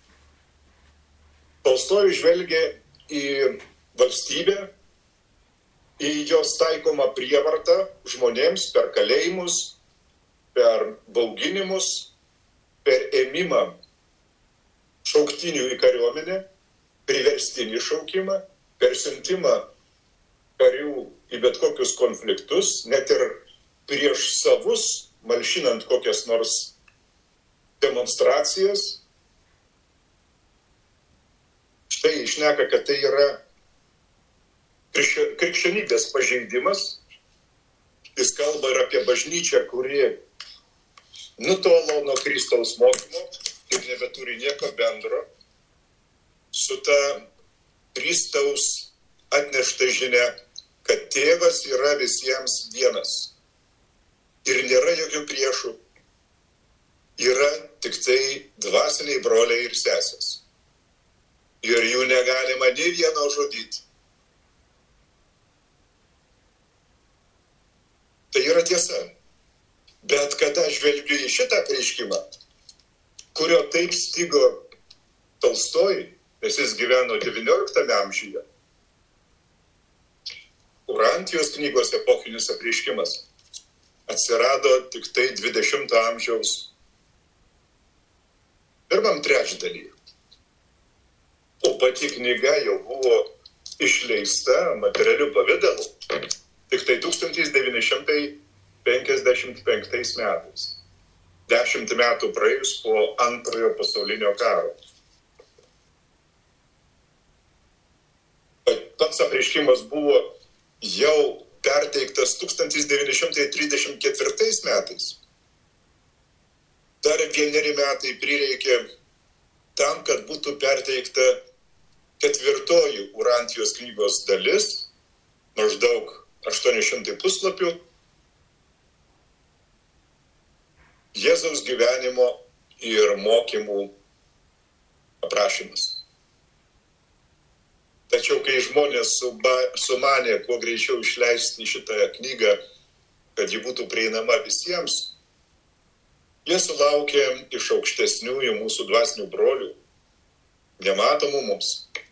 Tolstojus žvelgia į valstybę, į jos taikomą prievartą žmonėms per kalėjimus, per bauginimus, per ėmimą šauktinių į kariuomenę, priverstinį šaukimą, per siuntimą karių į bet kokius konfliktus, net ir prieš savus, malšinant kokias nors demonstracijas. Štai išneka, kad tai yra krikščionybės pažeidimas Jis kalba ir apie bažnyčią, kuri nutolo nuo Kristaus mokymo ir nebeturi nieko bendro su ta Kristaus atnešta žinia, kad tėvas yra visiems vienas. Ir nėra jokių priešų. Yra tik tai dvasiniai broliai ir sesės. Ir jų negalima nei vieno žudyti. Tai yra tiesa. Bet kada žvelgiu į šitą apreiškimą, kurio taip stigo Tolstojui, nes jis gyveno 19 amžiuje, Urantijos knygos epochinis apreiškimas atsirado tik tai 20 amžiaus pirmam trečdalyje. O pati knyga jau buvo išleista materialiu pavidalu tik tai 1955 metais. 10 metų praėjus po Antrojo pasaulinio karo. Pats apreiškimas buvo jau perteiktas 1934 metais. Dar 1 metai prireikė tam, kad būtų perteikta 4 Urantijos knygos dalis, maždaug 800 puslapių, Jėzaus gyvenimo ir mokymų aprašymas. Tačiau, kai žmonės sumanė kuo greičiau išleisti šitą knygą, kad ji būtų prieinama visiems, jie sulaukė iš aukštesniųjų mūsų dvasinių brolių, nematomų mums,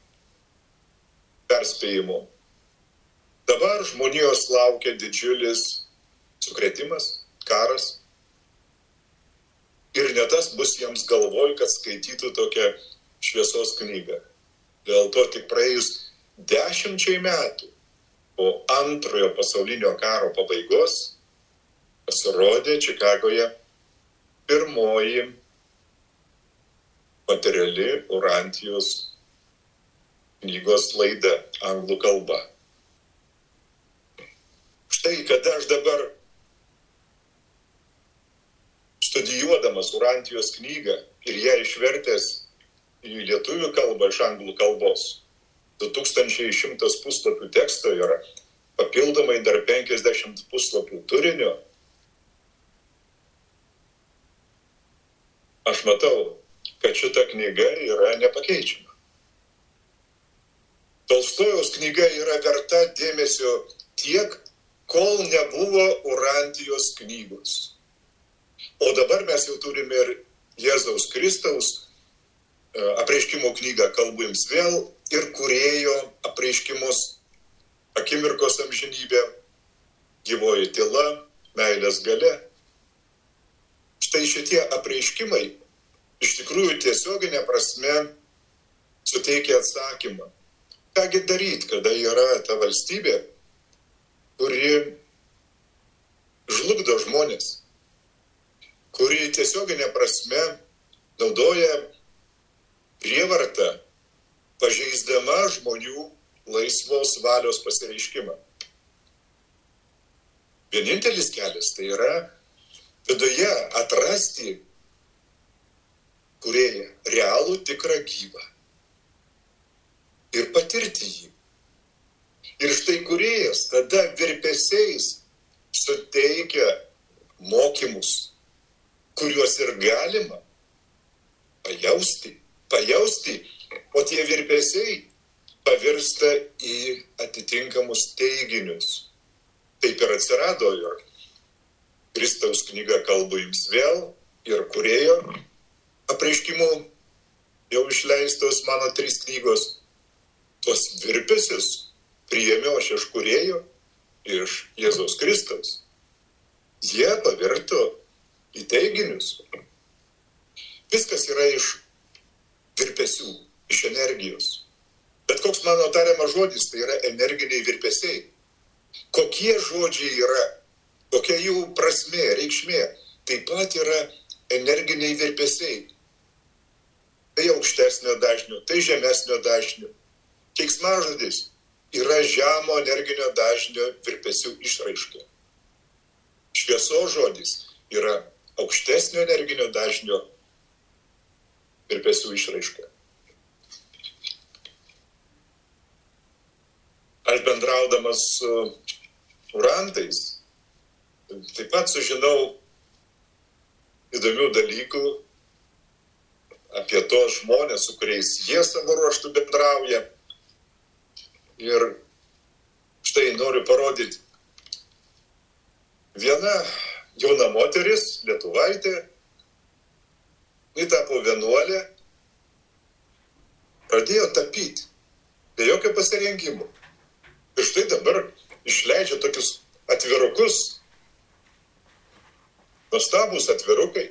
perspėjimų. Dabar žmonijos laukia didžiulis sukrėtimas, karas. Ir ne tas bus jiems galvoj, kad skaitytų tokią šviesos knygą. Dėl to tik praėjus 10 metų po Antrojo pasaulinio karo pabaigos pasirodė Čikagoje pirmoji materiali Urantijos knygos laida anglų kalba. Štai, kada aš dabar studijuodamas Urantijos knygą ir ją išvertęs į lietuvių kalbą iš anglų kalbos, 2100 puslapių teksto yra, papildomai dar 50 puslapių turinio, aš matau, kad šita knyga yra nepakeičiama. Tolstojaus knyga yra verta dėmesio tiek, kol nebuvo Urantijos knygos. O dabar mes jau turime ir Jėzaus Kristaus apreiškimo knygą Kalbu jums vėl ir kūrėjo apreiškimus Akimirkos amžinybė, Gyvoji tyla, Meilės galia. Štai šitie apreiškimai iš tikrųjų tiesioginė prasme suteikia atsakymą. Kągi daryti, kada yra ta valstybė, kuri žlugdo žmonės, kuri tiesioginė prasme naudoja prievartą, pažeisdama žmonių laisvos valios pasireiškimą. Vienintelis kelias tai yra viduje atrasti kūrėją, realų, tikrą, gyvą ir patirti jį. Ir štai kūrėjas tada virpesiais suteikia mokymus, kuriuos ir galima pajausti, o tie virpesiai pavirsta į atitinkamus teiginius. Taip ir atsirado ir Kristaus knyga Kalbu jums vėl ir kūrėjo apreiškimų jau išleistos mano 3 knygos. Tos virpesius priėmiau aš iš kūrėjo, iš Jėzaus Kristaus. Jie pavirto į teiginius. Viskas yra iš virpesių, iš energijos. Bet koks mano tariamas žodis, tai yra energiniai virpesiai. Kokie žodžiai yra, kokia jų prasmė, reikšmė, taip pat yra energiniai virpesiai. Tai aukštesnio dažnio, tai žemesnio dažnio. Keiksmažodis yra žemo energinio dažnio virpesių išraiška. šviesos žodis yra aukštesnio energinio dažnio virpesių išraiška. Aš bendraudamas su urantais taip pat sužinau įdomių dalykų apie tos žmonės, su kuriais jie savo ruožtų bendrauja. Ir štai noriu parodyti. Viena jauna moteris, lietuvaitė, ji tapo vienuolė, pradėjo tapyti, be jokio pasirengimo. Ir štai dabar išleidžia tokius atvirukus, nuostabūs atvirukai.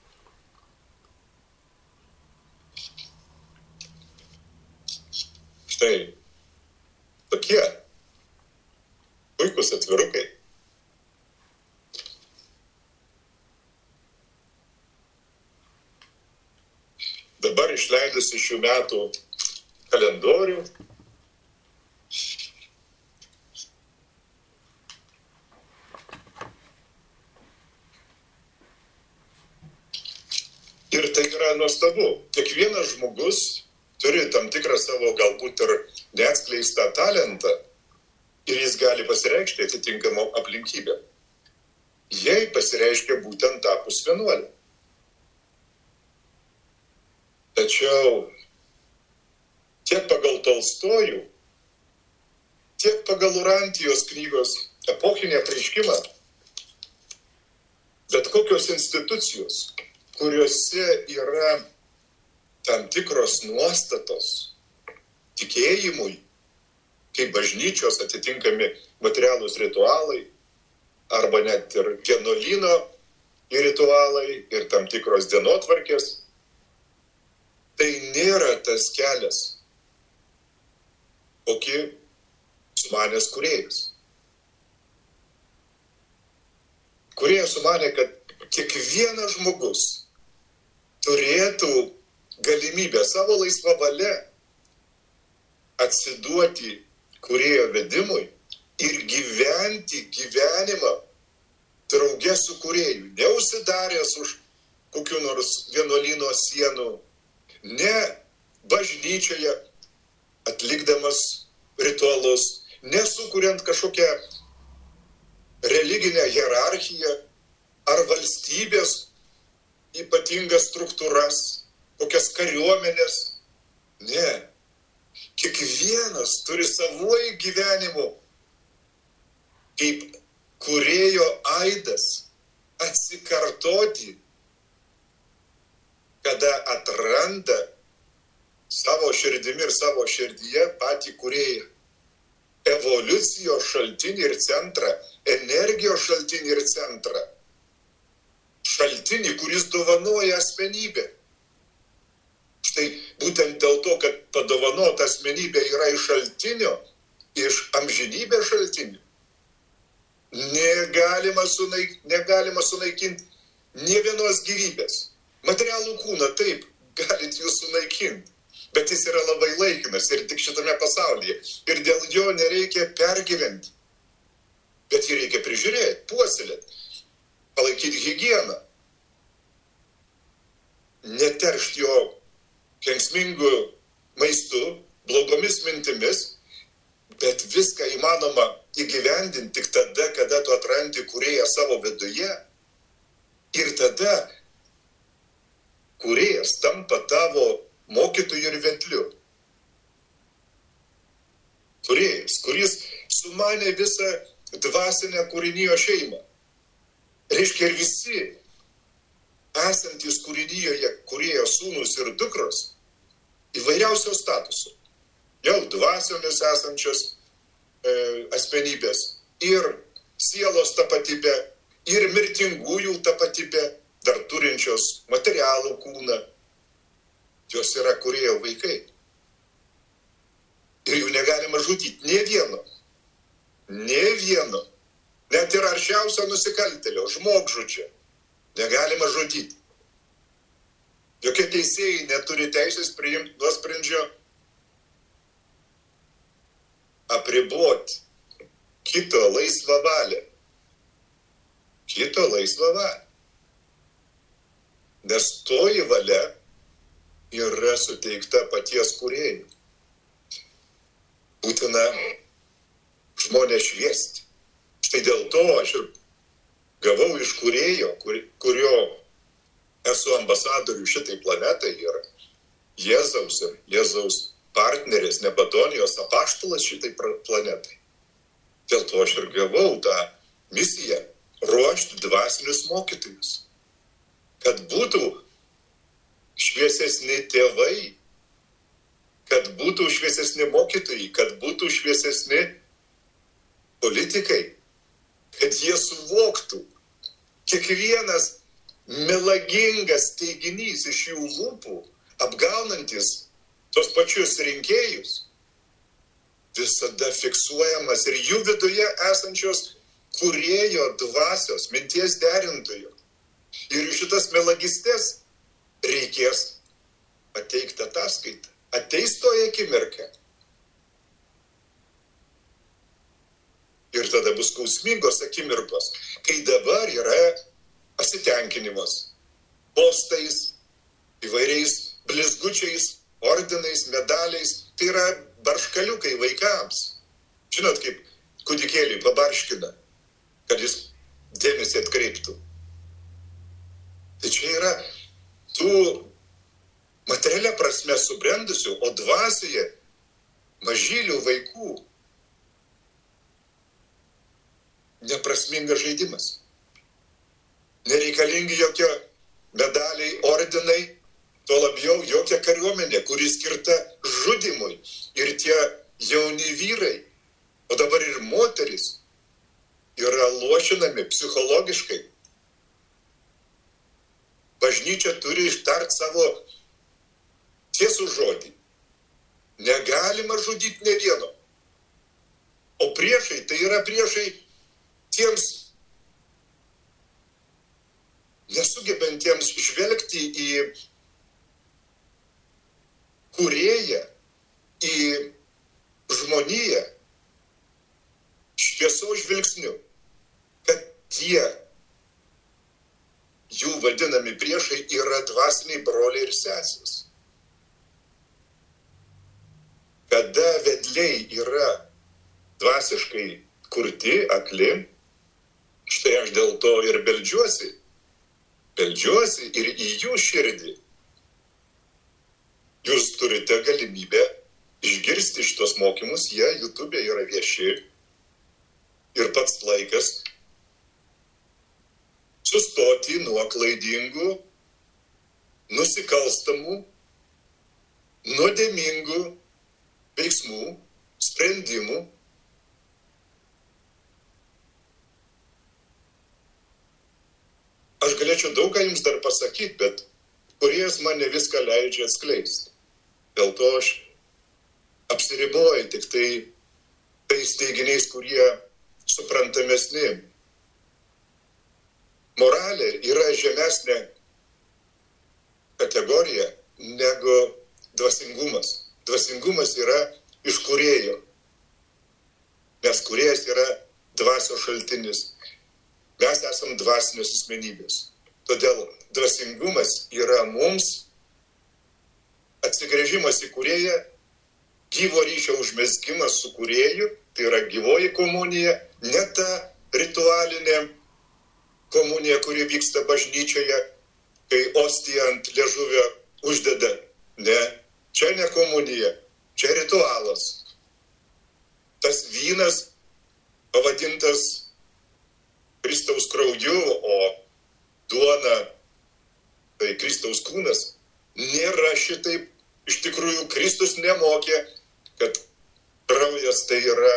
Štai tokie puikus atvirukai. Dabar išleidusi šių metų kalendorių. Ir tai yra nuostabu. Kiekvienas žmogus turi tam tikrą savo galbūt ir neatskleistą talentą ir jis gali pasireikšti atitinkamom aplinkybėm. Jei pasireiškia būtent tapus vienuolė. Tačiau tiek pagal Tolstojų, tiek pagal Urantijos knygos epochinį apreiškimą, bet kokios institucijos, kuriuose yra tam tikros nuostatos tikėjimui, kaip bažnyčios atitinkami materialūs ritualai, arba net ir vienuolyno ritualai ir tam tikros dienotvarkės, tai nėra tas kelias, kokį sumanęs kūrėjas. Kūrėjas sumanė, kad kiekvienas žmogus turėtų galimybę savo laisvą valią atsiduoti kūrėjo vedimui ir gyventi gyvenimą drauge su kūrėju, neužsidaręs už kokių nors vienuolyno sienų, ne bažnyčioje atlikdamas ritualus, nesukuriant kažkokią religinę hierarchiją ar valstybės ypatingas struktūras, kokias kariuomenės. Ne. Kiekvienas turi savoj gyvenimu kaip kūrėjo aidas atsikartoti, kada atranda savo širdimi ir savo širdyje patį kūrėją. Evoliucijos šaltinį ir centrą, energijos šaltinį ir centrą. Šaltinį, kuris dovanoja asmenybę. Štai būtent dėl to, kad padovanota asmenybė yra iš šaltinio, iš amžinybės šaltinio, negalima sunaikinti nė vienos gyvybės. Materialų kūną taip, galit jūs sunaikinti, bet jis yra labai laikinas ir tik šitame pasaulyje. Ir dėl jo nereikia pergyventi, bet jį reikia prižiūrėti, puoselėti, palaikyti higieną, neteršti jo kenksmingų maistų, blogomis mintimis, bet viską įmanoma įgyvendinti tik tada, kada tu atrandi kūrėją savo viduje. Ir tada kūrėjas tampa tavo mokytoju ir vedliu. Kūrėjas, kuris sumanė visą dvasinę kūrinijo šeimą. Reiškia, ir visi esantys kūrinijoje kūrėjo sūnus ir dukros įvairiausio statuso. Jau dvasiomis esančios asmenybės ir sielos tapatybė, ir mirtingųjų tapatybė, dar turinčios materialų kūną. Jos yra kūrėjo vaikai. Ir jų negalima žudyti. Nė vieno. Nė vieno. Net ir aršiausio nusikaltėlio, žmogžudžio. Negalima žudyti. Jokie teisėjai neturi teisės priimti nuosprendžio apriboti kito laisvą valią. kito laisvą valią. Nes toji valia yra suteikta paties kūrėjų. Būtina žmonės šviesti. Štai dėl to aš ir gavau iš kūrėjo, kurio esu ambasadorių šitai planetai, yra Jėzaus ir Jėzaus partneris, Nebadonijos apaštalas šitai planetai. Dėl to aš ir gavau tą misiją ruošti dvasinius mokytojus, kad būtų šviesesni tėvai, kad būtų šviesesni mokytojai, kad būtų šviesesni politikai, kad jie suvoktų kiekvienas melagingas teiginys iš jų lūpų, apgaunantis tos pačius rinkėjus, visada fiksuojamas ir jų viduje esančios kūrėjo dvasios, minties derintojo. Ir šitas melagistės reikės pateikti ataskaitą. Ateis toje akimirka. Ir tada bus skausmingos akimirkos, kai dabar yra pasitenkinimas postais, įvairiais blizgučiais, ordinais, medaliais. Tai yra barškaliukai vaikams. Žinot, kaip kūdikėliui pabarškina, kad jis dėmesį atkreiptų. Tai čia yra tų materialia prasme subrendusių, o dvasioje mažylių vaikų neprasmingas žaidimas. Nereikalingi jokie medaliai, ordinai, tuo labiau jokia kariuomenė, kuri skirta žudimui. Ir tie jauni vyrai, o dabar ir moteris, yra lošinami psichologiškai. Bažnyčia turi ištart savo tiesų žodį. Negalima žudyti ne vieno. O priešai, tai yra priešai tiems nesugebantiems žvelgti į kūrėją, į žmoniją šviesos žvilgsniu, kad tie jų vadinami priešai yra dvasiniai broliai ir sesės. Kada vedliai yra dvasiškai kurti, akli, štai aš dėl to ir beldžiuosi ir į jų širdį. Jūs turite galimybę išgirsti šitos mokymus, jie YouTube yra vieši ir pats laikas sustoti nuo klaidingų, nusikalstamų, nuodėmingų veiksmų, sprendimų. Aš galėčiau daug ką jums dar pasakyti, bet kūrėjas man ne viską leidžia atskleisti. Dėl to aš apsiriboju tik tais teiginiais, kurie suprantamesni. Moralė yra žemesnė kategorija negu dvasingumas. Dvasingumas yra iš kūrėjo, nes kūrėjas yra dvasios šaltinis. Mes esam dvasinės asmenybės. Todėl dvasingumas yra mums atsigręžimas į kūrėją, gyvo ryšio užmezgimas su kūrėju, tai yra gyvoji komunija, ne ta ritualinė komunija, kuri vyksta bažnyčioje, kai ostiją ant liežuvio uždeda. Ne, čia ne komunija, čia ritualas. Tas vynas pavadintas Kristaus krauju, o duona, tai Kristaus kūnas, nėra šitaip. Iš tikrųjų, Kristus nemokė, kad kraujas tai yra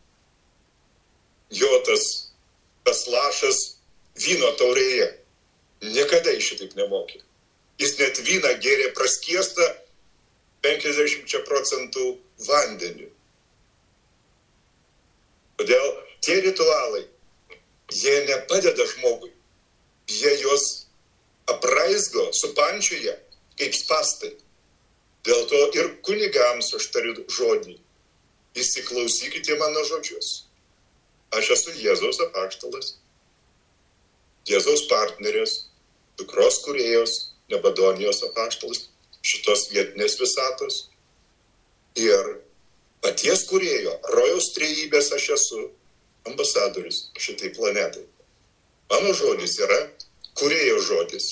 jo tas lašas vyno taurėje. Niekada jis šitaip nemokė. Jis net vyną gėrė praskiestą 50% vandeniu. Todėl tie ritualai, jie nepadeda žmogui. Jie juos apraizgo, supančioje kaip spastai. Dėl to ir kunigams aš tariu žodį. Įsiklausykite mano žodžius. Aš esu Jėzaus apaštalas. Jėzaus partnerės, dukros kūrėjos, Nebadonijos apaštalas, šitos vietinės visatos ir paties kūrėjo, rojaus trejybės aš esu ambasadorius šitai planetai. Mano žodis yra kūrėjo žodis.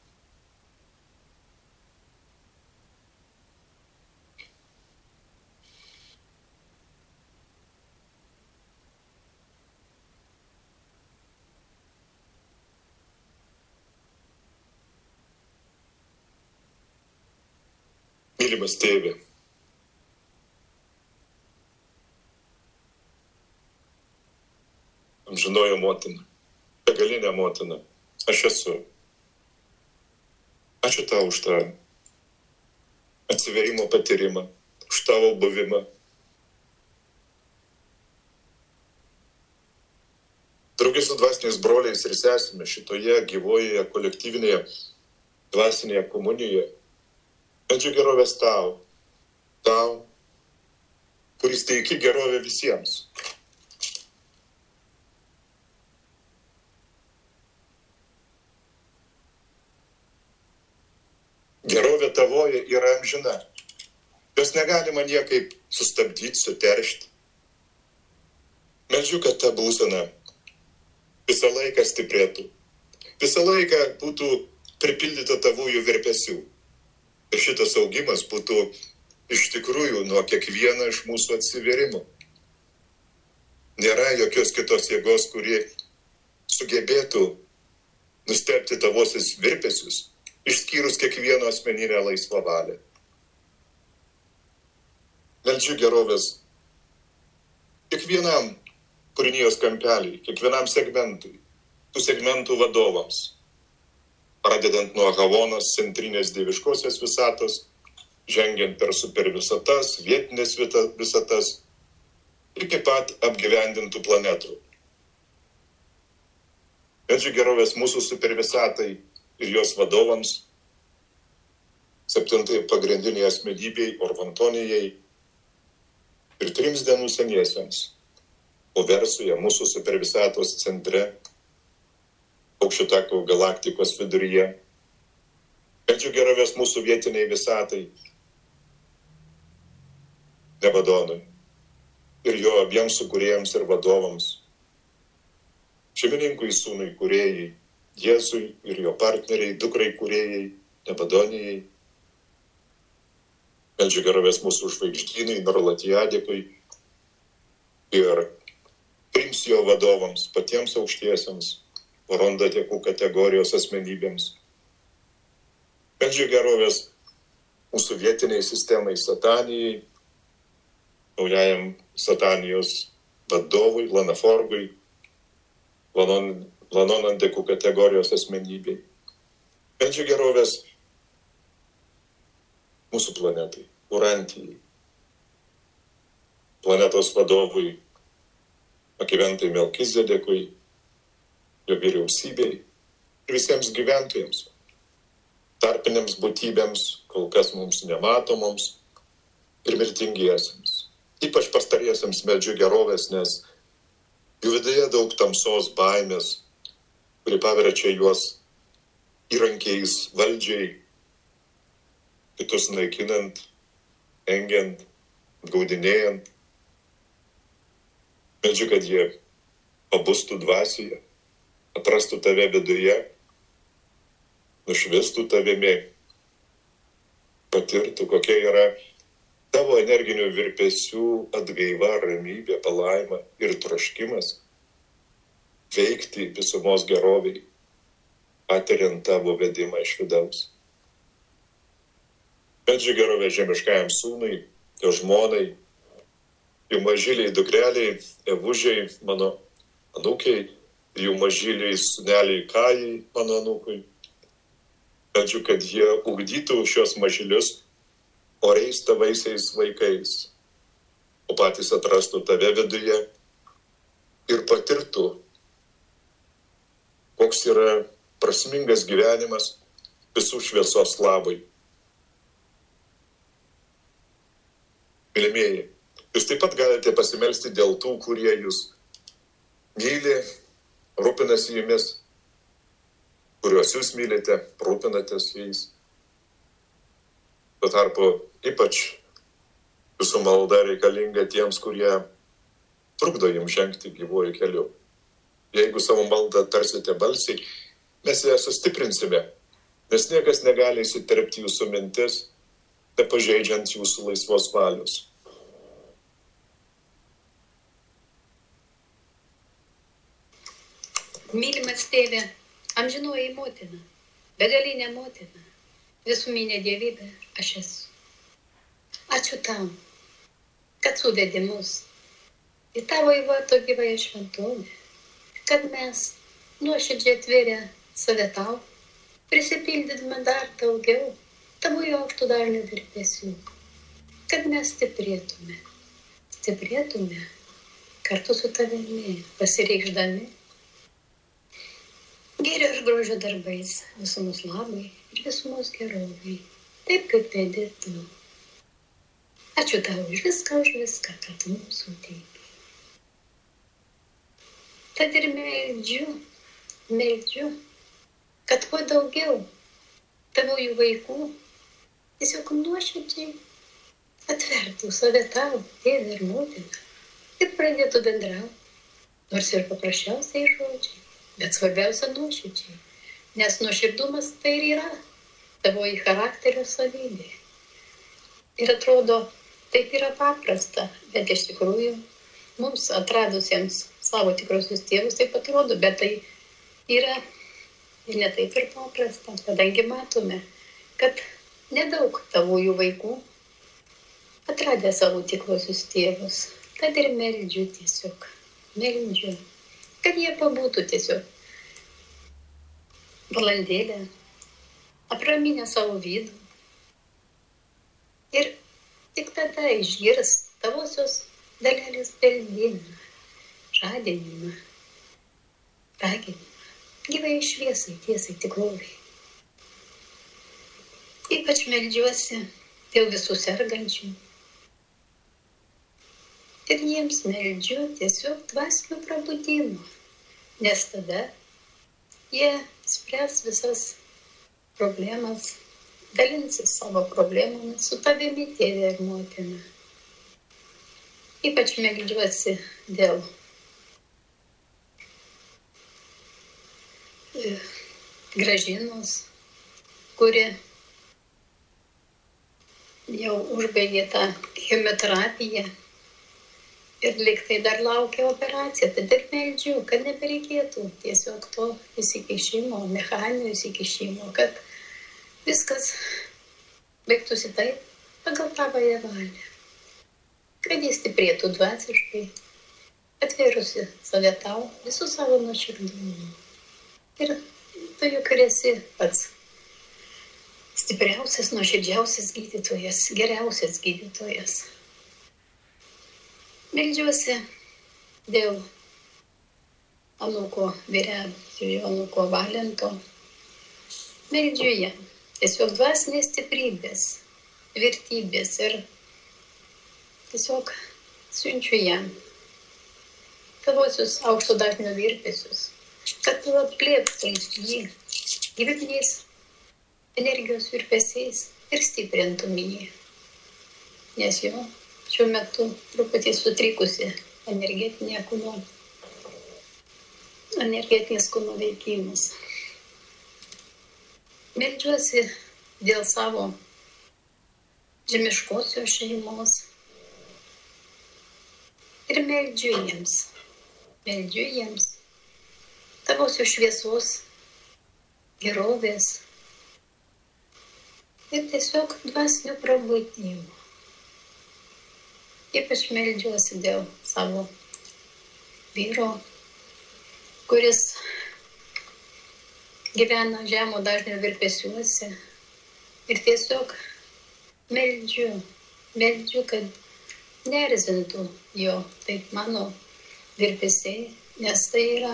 Mylimas tėve, amžinoji motina, begalinė motina, aš esu. Ačiū tau už tą atsiverimo patyrimą, už tavo buvimą. Draugė su dvasiniais broliais ir sesėmis šitoje gyvoje kolektyvinėje dvasinėje komunijoje. Meldžiu gerovės tau, kuris teiki gerovę visiems. Gerovė tavoje yra amžina. Jos negalima niekaip sustabdyti, suteršti. Meldžiu, kad ta būsena visą laiką stiprėtų. Visą laiką būtų pripildyta tavųjų virpesių. Ir šitas augimas būtų iš tikrųjų nuo kiekvieno iš mūsų atsiverimo. Nėra jokios kitos jėgos, kuri sugebėtų nustebti tavosius virpesius, išskyrus kiekvieno asmeninę laisvą valią. Meldžiu gerovės kiekvienam kūrinijos kampeliui, kiekvienam segmentui, tų segmentų vadovams. Pradedant nuo Havonos centrinės dieviškosios visatos, žengiant per supervisatas, vietinės visatas, iki pat apgyvendintų planetų. Meldžiu gerovės mūsų supervisatai ir jos vadovams, 7 pagrindiniai asmenybei Orvantonijai ir 3 dienų seniesiems, Oversuje, mūsų supervisatos centre, Paukščių takų galaktikos viduryje. Meldžiu gerovės mūsų vietiniai visatai, Nebadonui ir jo abiems sukūrėjams ir vadovams, šeimininkui sūnui kūrėjai, Jėzui ir jo partneriai, dukrai kūrėjai, Nebadonijai. Meldžiu gerovės mūsų žvaigždynai, Norlatijadikui ir 3 jo vadovams, patiems aukštiesiems, Orondatekų kategorijos asmenybėms. Meldžiu gerovės mūsų vietiniai sistemai Satanijai, naujajam Satanijos vadovui, Lanaforgui, Lanonandekų kategorijos asmenybei. Meldžiu gerovės mūsų planetai, Urantijai, planetos vadovui, Akiventai Melkizedekui, jo vyriausybei ir visiems gyventojams, tarpiniams būtybėms, kol kas mums nematomoms ir mirtingiesiems. Ypač pastariesiems meldžiu gerovės, nes jų viduje daug tamsos, baimės, kuri paverčia juos įrankiais valdžiai, kitus naikinant, engiant, gaudinėjant. Meldžiu, kad jie pabustų dvasioje, atrastų tave viduje, nušvistų tavimi, patirtų, kokia yra tavo energinių virpesių atgaiva, ramybė, palaima ir troškimas veikti visumos geroviai, patiriant tavo vedimą iš vidaus. Meldžiu gerovę žemiškajam sūnui, jo žmonai, jų mažyliai dukreliai, Evužiai, mano anūkiai, jų mažyliai sūneliai Kajai, mano anūkui. Meldžiu, kad jie ugdytų šios mažylius oriais tavaisiais vaikais, o patys atrastų tave viduje ir patirtų, koks yra prasmingas gyvenimas visų šviesos labui. Mylimieji, jūs taip pat galite pasimelsti dėl tų, kurie jūs myli, rūpinasi jumis, kuriuos jūs mylite, rūpinatės jais. Tuo tarpu ypač jūsų malda reikalinga tiems, kurie trukdo jums žengti gyvuoju keliu. Jeigu savo maldą tarsite balsiai, mes ją sustiprinsime, nes niekas negali įsiterpti jūsų mintis, nepažeidžiant jūsų laisvos valios. Mylimas tėve, amžinoji motina, begalinė motina, visuminė dievybė aš esu. Ačiū tau, kad suvedė mus į tavo įvarto gyvąją šventovę, kad mes nuoširdžiai atvėrę save tau, prisipildydami dar daugiau tavo aukšto dažnio virpesių, kad mes stiprėtume kartu su tavimi, pasireikšdami gėrio ir grožio darbais, visumos labai ir visumos gerovai, taip kaip vedė tu. Ačiū tau už viską, ką tu mums suteikei. Tad ir meldžiu, kad kuo daugiau tavųjų vaikų tiesiog nuoširdžiai atvertų save tau, tėvę ir motiną, ir pradėtų bendrauti, nors ir paprasčiausiai žodžiai. Bet svarbiausia nuoširdžiai, nes nuoširdumas tai ir yra tavoji charakterio savybė. Ir atrodo, taip yra paprasta, bet iš tikrųjų mums atradusiems savo tikrosius tėvus taip atrodo, bet tai yra ir ne taip ir paprasta, kadangi matome, kad nedaug tavųjų vaikų atradę savo tikrosius tėvus. Tad ir meldžiu, kad jie pabūtų tiesiog valandėlę, apraminę savo vidų. Ir tik tada išgirs tavosios dalelės beldinimą, žadinimą, raginimą, gyvai šviesai, tiesai, tikrovai. Ypač meldžiuosi dėl visų sergančių. Ir jiems meldžiu tiesiog dvasinio prabudimo, nes tada jie spręs visas problemas, dalinsis savo problemomis su tavimi, tėve ir motina. Ypač meldžiuosi dėl Gražinos, kuri jau užbaigė tą chemioterapiją. Ir liktai dar laukia operacija, tad ir meldžiu, kad nebereikėtų tiesiog to įsikišimo, mechaninio įsikišimo, kad viskas baigtųsi taip pagal tavąją valią. Kad jis stiprėtų dvasiškai, atvėrusi save tau visų savo nuoširdumu. Ir tu juk ir esi pats stipriausias, nuoširdžiausias gydytojas, geriausias gydytojas. Meldžiuosi dėl anūko vyriausio, anūko Valento. Meldžiu jam tiesiog dvasinės stiprybės, vertybės ir tiesiog siunčiu jam tavosius aukšto dažnio virpesius, kad tu apglėbtum jį gyvybiniais energijos virpesiais ir stiprintum jį, nes jo šiuo metu truputį sutrikusi energetinis kūno veikimas. Meldžiuosi dėl savo žemiškosios šeimos ir meldžiu jiems tavosios šviesos, gerovės ir tiesiog dvasinio prabudimo. Ypač meldžiuosi dėl savo vyro, kuris gyvena žemo dažnio virpesiuose. Ir tiesiog meldžiu, kad neerzintų jo taip mano virpesiai, nes tai yra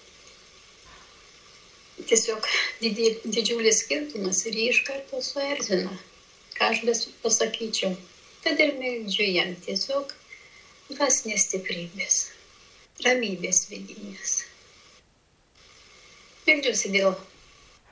tiesiog didžiulis skirtumas ir jį iš karto suerzina, ką aš pasakyčiau. Tad ir meldžiu jam tiesiog dvasinės stiprybės, ramybės vidinės. Meldžiuosi dėl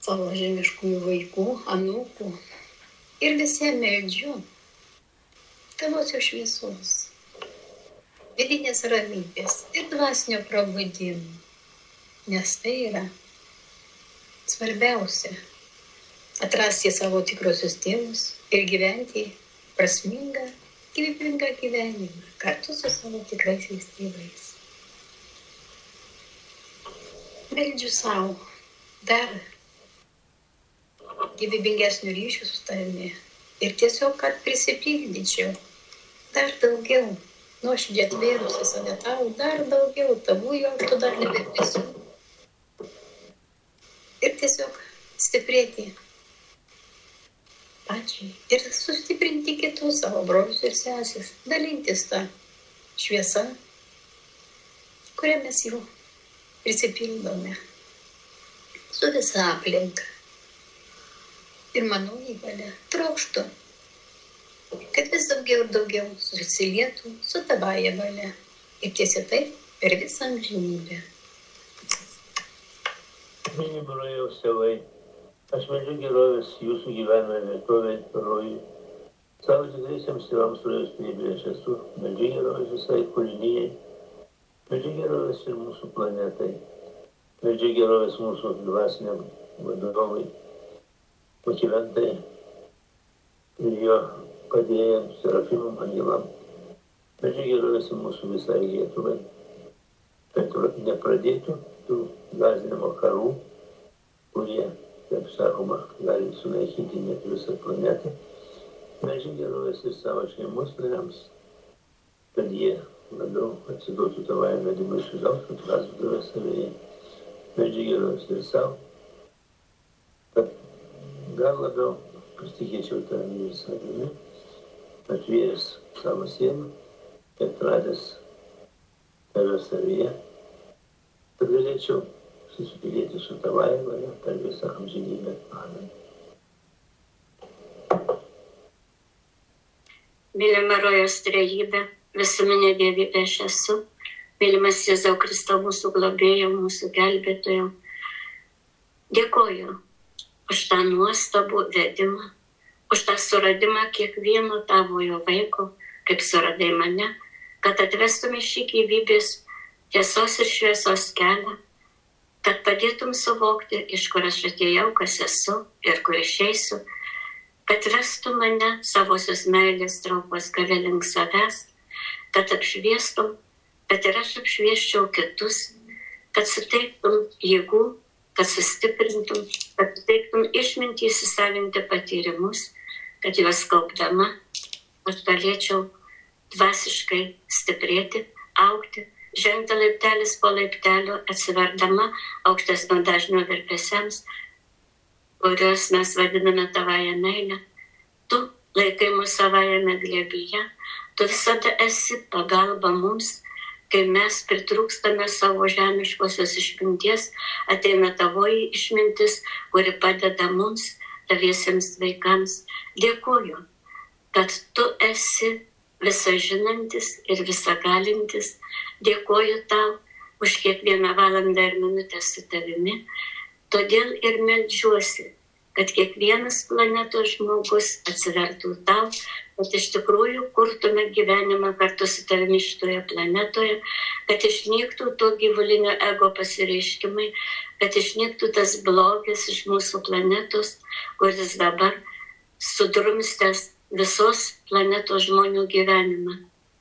savo žemiškųjų vaikų, anūkų ir visiems meldžiu tavosios šviesos, vidinės ramybės ir dvasinio prabudimo, nes tai yra svarbiausia - atrasti savo tikrosius tėvus ir gyventi prasmingą, gyvybingą gyvenimą kartu su savo tikraisiais tėvais. Meldžiu savo dar gyvybingesnių ryšių su tavimi ir tiesiog, kad prisipildyčiau dar daugiau, nuoširdžiai atvėrusi save tau, dar daugiau tavųjų aukštų dar nebeprisų. Ir tiesiog stiprėti pačiai ir sustiprinti kitus savo brolius ir seses, dalintis tą šviesą, kurią mes jau prisipildome su visa aplinka. Ir mano įvalė trokštų, kad vis daugiau ir daugiau susilietų su tavąja valia ir tiesiog taip per visą amžinybę. Mylimi rojaus tėvai, aš meldžiu gerovės jūsų gyvenime vietovė rojui. Savo tikraisiams tėvams rojaus pinigėje aš esu, meldžiu gerovės visai kūrinijai, meldžiu gerovės ir mūsų planetai, meldžiu gerovės mūsų dvasiniam vadovai, motyventai ir jo padėjams, serafimam, angelam. Meldžiu gerovės mūsų visai Lietuvai, kad nepradėtų tų gąsdinimo karų, kurie, kaip sakoma, gali sunaikinti net visą planetą. Meldžiu gerovės ir savo šeimos nariams, kad jie labiau atsiduotų tavajam vedimui iš vidaus, kad rasdavę savyje. Meldžiu gerovės ir savo, kad gal labiau pasitikėčiau tavimi ir savimi, atvėręs savo sielą, atradęs tave savyje, kad galėčiau susipilėti su tavąja valia per visą amžinybę. Amen. Mylima rojaus trejybė, visuminė dievybė aš esu, mylimas Jėzau Kristau, mūsų globėjau, mūsų gelbėtojau. Dėkoju už tą nuostabų vedimą, už tą suradimą kiekvieno tavojo vaiko, kaip suradai mane, kad atvestum šį gyvybės tiesos ir šviesos kelią, kad padėtum suvokti, iš kur aš atėjau, kas esu ir kur išeisiu, kad vestum mane savosios meilės traukos gale link savęs, kad apšviestum, kad ir aš apšviesčiau kitus, kad suteiktum jėgų, kad sustiprintum, kad suteiktum išmintį įsisavinti patyrimus, kad juos kaupdama aš galėčiau dvasiškai stiprėti, augti, žengti laiptelis po laiptelio, atsiverdama aukštesnio dažnio virpesiams, kuriuos mes vadiname tavąją meilę. Tu laikai mus savajame glėbyje, tu visada esi pagalba mums, kai mes pritrūkstame savo žemiškosios išminties, ateina tavoji išmintis, kuri padeda mums, taviesiems vaikams. Dėkoju, kad tu esi visažinantis ir visagalintis. Dėkoju tau už kiekvieną valandą ir minutę su tavimi. Todėl ir meldžiuosi, kad kiekvienas planetos žmogus atsivertų tau, kad iš tikrųjų kurtume gyvenimą kartu su tavimi šitoje planetoje, kad išnyktų to gyvulinio ego pasireiškimai, kad išnyktų tas blogis iš mūsų planetos, kuris dabar sudrumstęs visos planetos žmonių gyvenimą.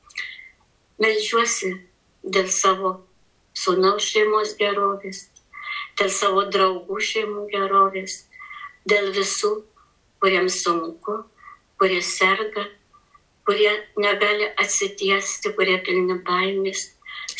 Meldžiuosi dėl savo sūnaus šeimos gerovės, dėl savo draugų šeimų gerovės, dėl visų, kuriems sunku, kurie serga, kurie negali atsitiesti, kurie pilni baimės.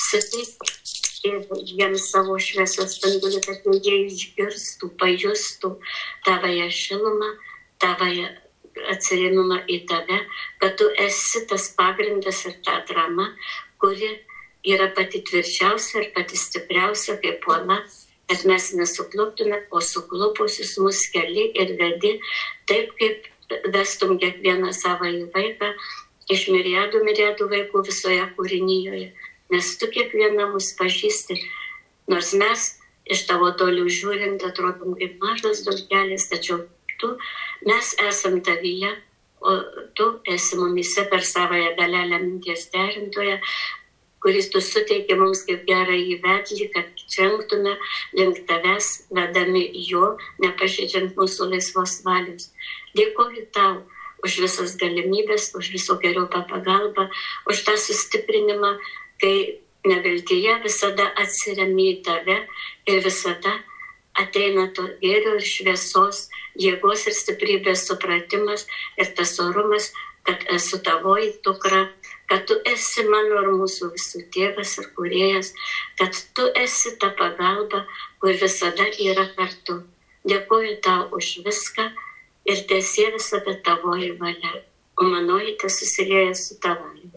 Suteik jiems savo šviesos spindulį, kad jie išgirstų, pajustų tavąją šilumą, tavąją atsirėmimą į tave, kad tu esi tas pagrindas ir ta atrama, kuri yra pati tvirčiausia ir pati stipriausia kaip uola, kad mes nesukluptume, o suklupusius mus keli ir vedi taip, kaip vestum kiekvieną savąjį vaiką iš miriadų vaikų visoje kūrinijoje, nes tu kiekvieną mus pažįsti, nors mes iš tavo tolių žiūrint atrodom kaip mažas dulkelis, tačiau mes esam tavyje, o tu esi mumise per savąją dalelę minties derintoje, kuris tu suteikė mums kaip gerą įvedlį, kad žengtume link tavęs, vedami jo, nepažeidžiant mūsų laisvos valios. Dėkoju tau už visas galimybės, už visokiojopą pagalbą, už tą sustiprinimą, kai neviltyje visada atsiremi į tave ir visada ateina to gėrio ir šviesos, jėgos ir stiprybės supratimas ir tas orumas, kad esu tavoji dukra, kad tu esi mano ir mūsų visų tėvas ir kūrėjas, kad tu esi ta pagalba, kur visada yra kartu. Dėkoju tau už viską ir teesie visada tavoji valia, o manoji tesusilieja su tavoji.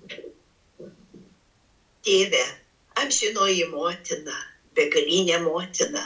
Tėve, amžinoji motina, begalinė motina,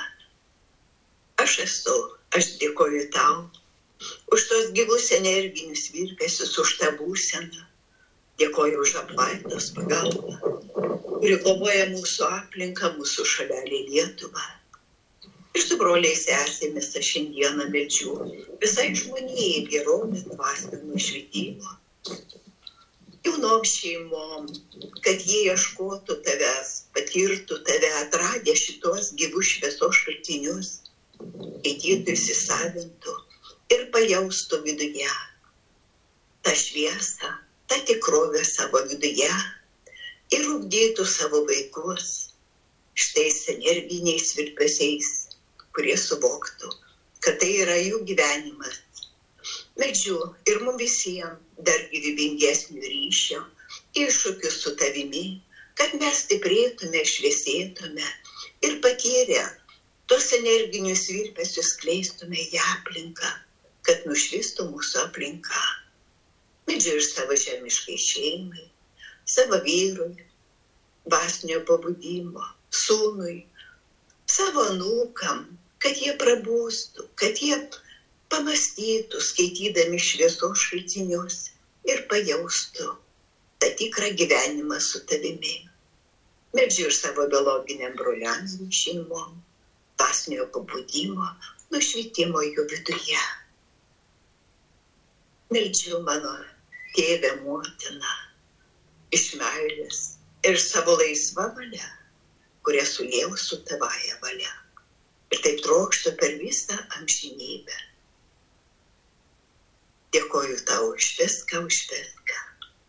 aš dėkoju tau už tos gyvus energinius virpesius, už tą būseną. Dėkoju už apvaizdos pagalbą, kuri globoja mūsų aplinką, mūsų šalelį Lietuvą. Ir su broliais sesėmis aš šiandieną meldžiu visai žmonijai gerovės, dvasinio nušvitimo, jaunom šeimom, kad jie ieškotų tavęs, patirtų tave, atradę šitos gyvus šviesos šaltinius, įgytų, įsisavintų ir pajaustų viduje tą šviesą, tą tikrovę savo viduje ir ugdytų savo vaikus šitais energiniais virpesiais, kurie suvoktų, kad tai yra jų gyvenimas. Meldžiu ir mums visiems dar gyvybingesnių ryšio, iššūkių su tavimi, kad mes stiprėtume, šviesėtume ir patyrę tos energinius virpesius skleistume į aplinką, kad nušvistų mūsų aplinka. Meldžiu ir savo žemiškai šeimai, savo vyrui, dvasinio pabudimo, sūnui, savo anūkam, kad jie prabūstų, kad jie pamastytų, skaitydami šviesos šaltinius ir pajaustų tą tikrą gyvenimą su tavimi. Meldžiu ir savo biologiniam broliams šeimom, dvasinio pabudimo, nušvitimo jų viduje. Meldžiu mano tėvę, motiną, iš meilės ir savo laisvą valią, kurią suliejau su tavąja valia. Ir taip trokštu per visą amžinybę. Dėkoju tau už viską, už viską.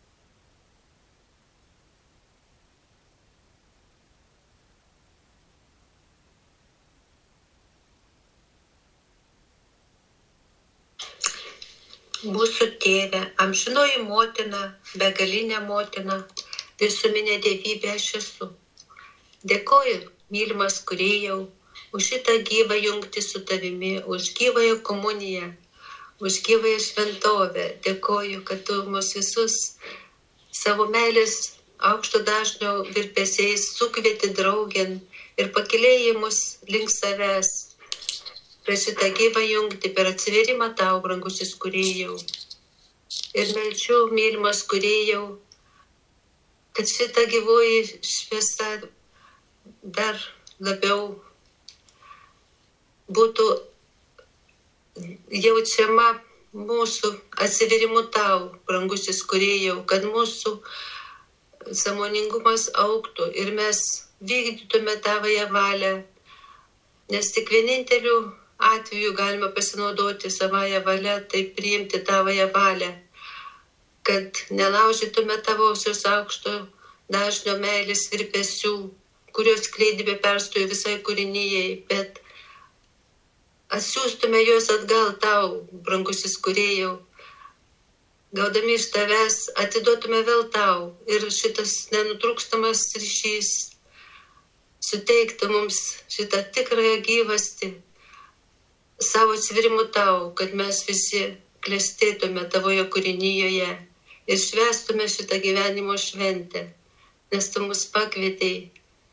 Mūsų tėve, amžinoji motina, begalinė motina, visuminė dievybė aš esu. Dėkoju, mylimas kūrėjau, už šitą gyvą jungtį su tavimi, už gyvąją komuniją, už gyvąją šventovę. Dėkoju, kad tu mus visus savo meilės aukšto dažnio virpesiais sukvieti draugėn ir pakylėjai mus link savęs. Per šitą gyvą jungtį, per atsiverimą tau, brangusis kūrėjau. Ir meldžiu, mylimas kūrėjau, kad šitą gyvoji šviesa dar labiau būtų jaučiama mūsų atsiverimu tau, brangusis kūrėjau, kad mūsų sąmoningumas augtų ir mes vykdytume tavąją valią, nes tik vieninteliu atveju galima pasinaudoti savąją valią, tai priimti tavąją valią, kad nelaužytume tavosios aukšto dažnio meilės virpesių, kurios skleidybė perstojo visai kūrinijai, bet atsiųstume juos atgal tau, brangusis kūrėjau, gaudami iš tavęs atiduotume vėl tau ir šitas nenutrūkstamas ryšys suteiktų mums šitą tikrąją gyvastį savo atsiverimu tau, kad mes visi klestėtume tavoje kūrinijoje ir švęstume šitą gyvenimo šventę, nes tu mus pakvietei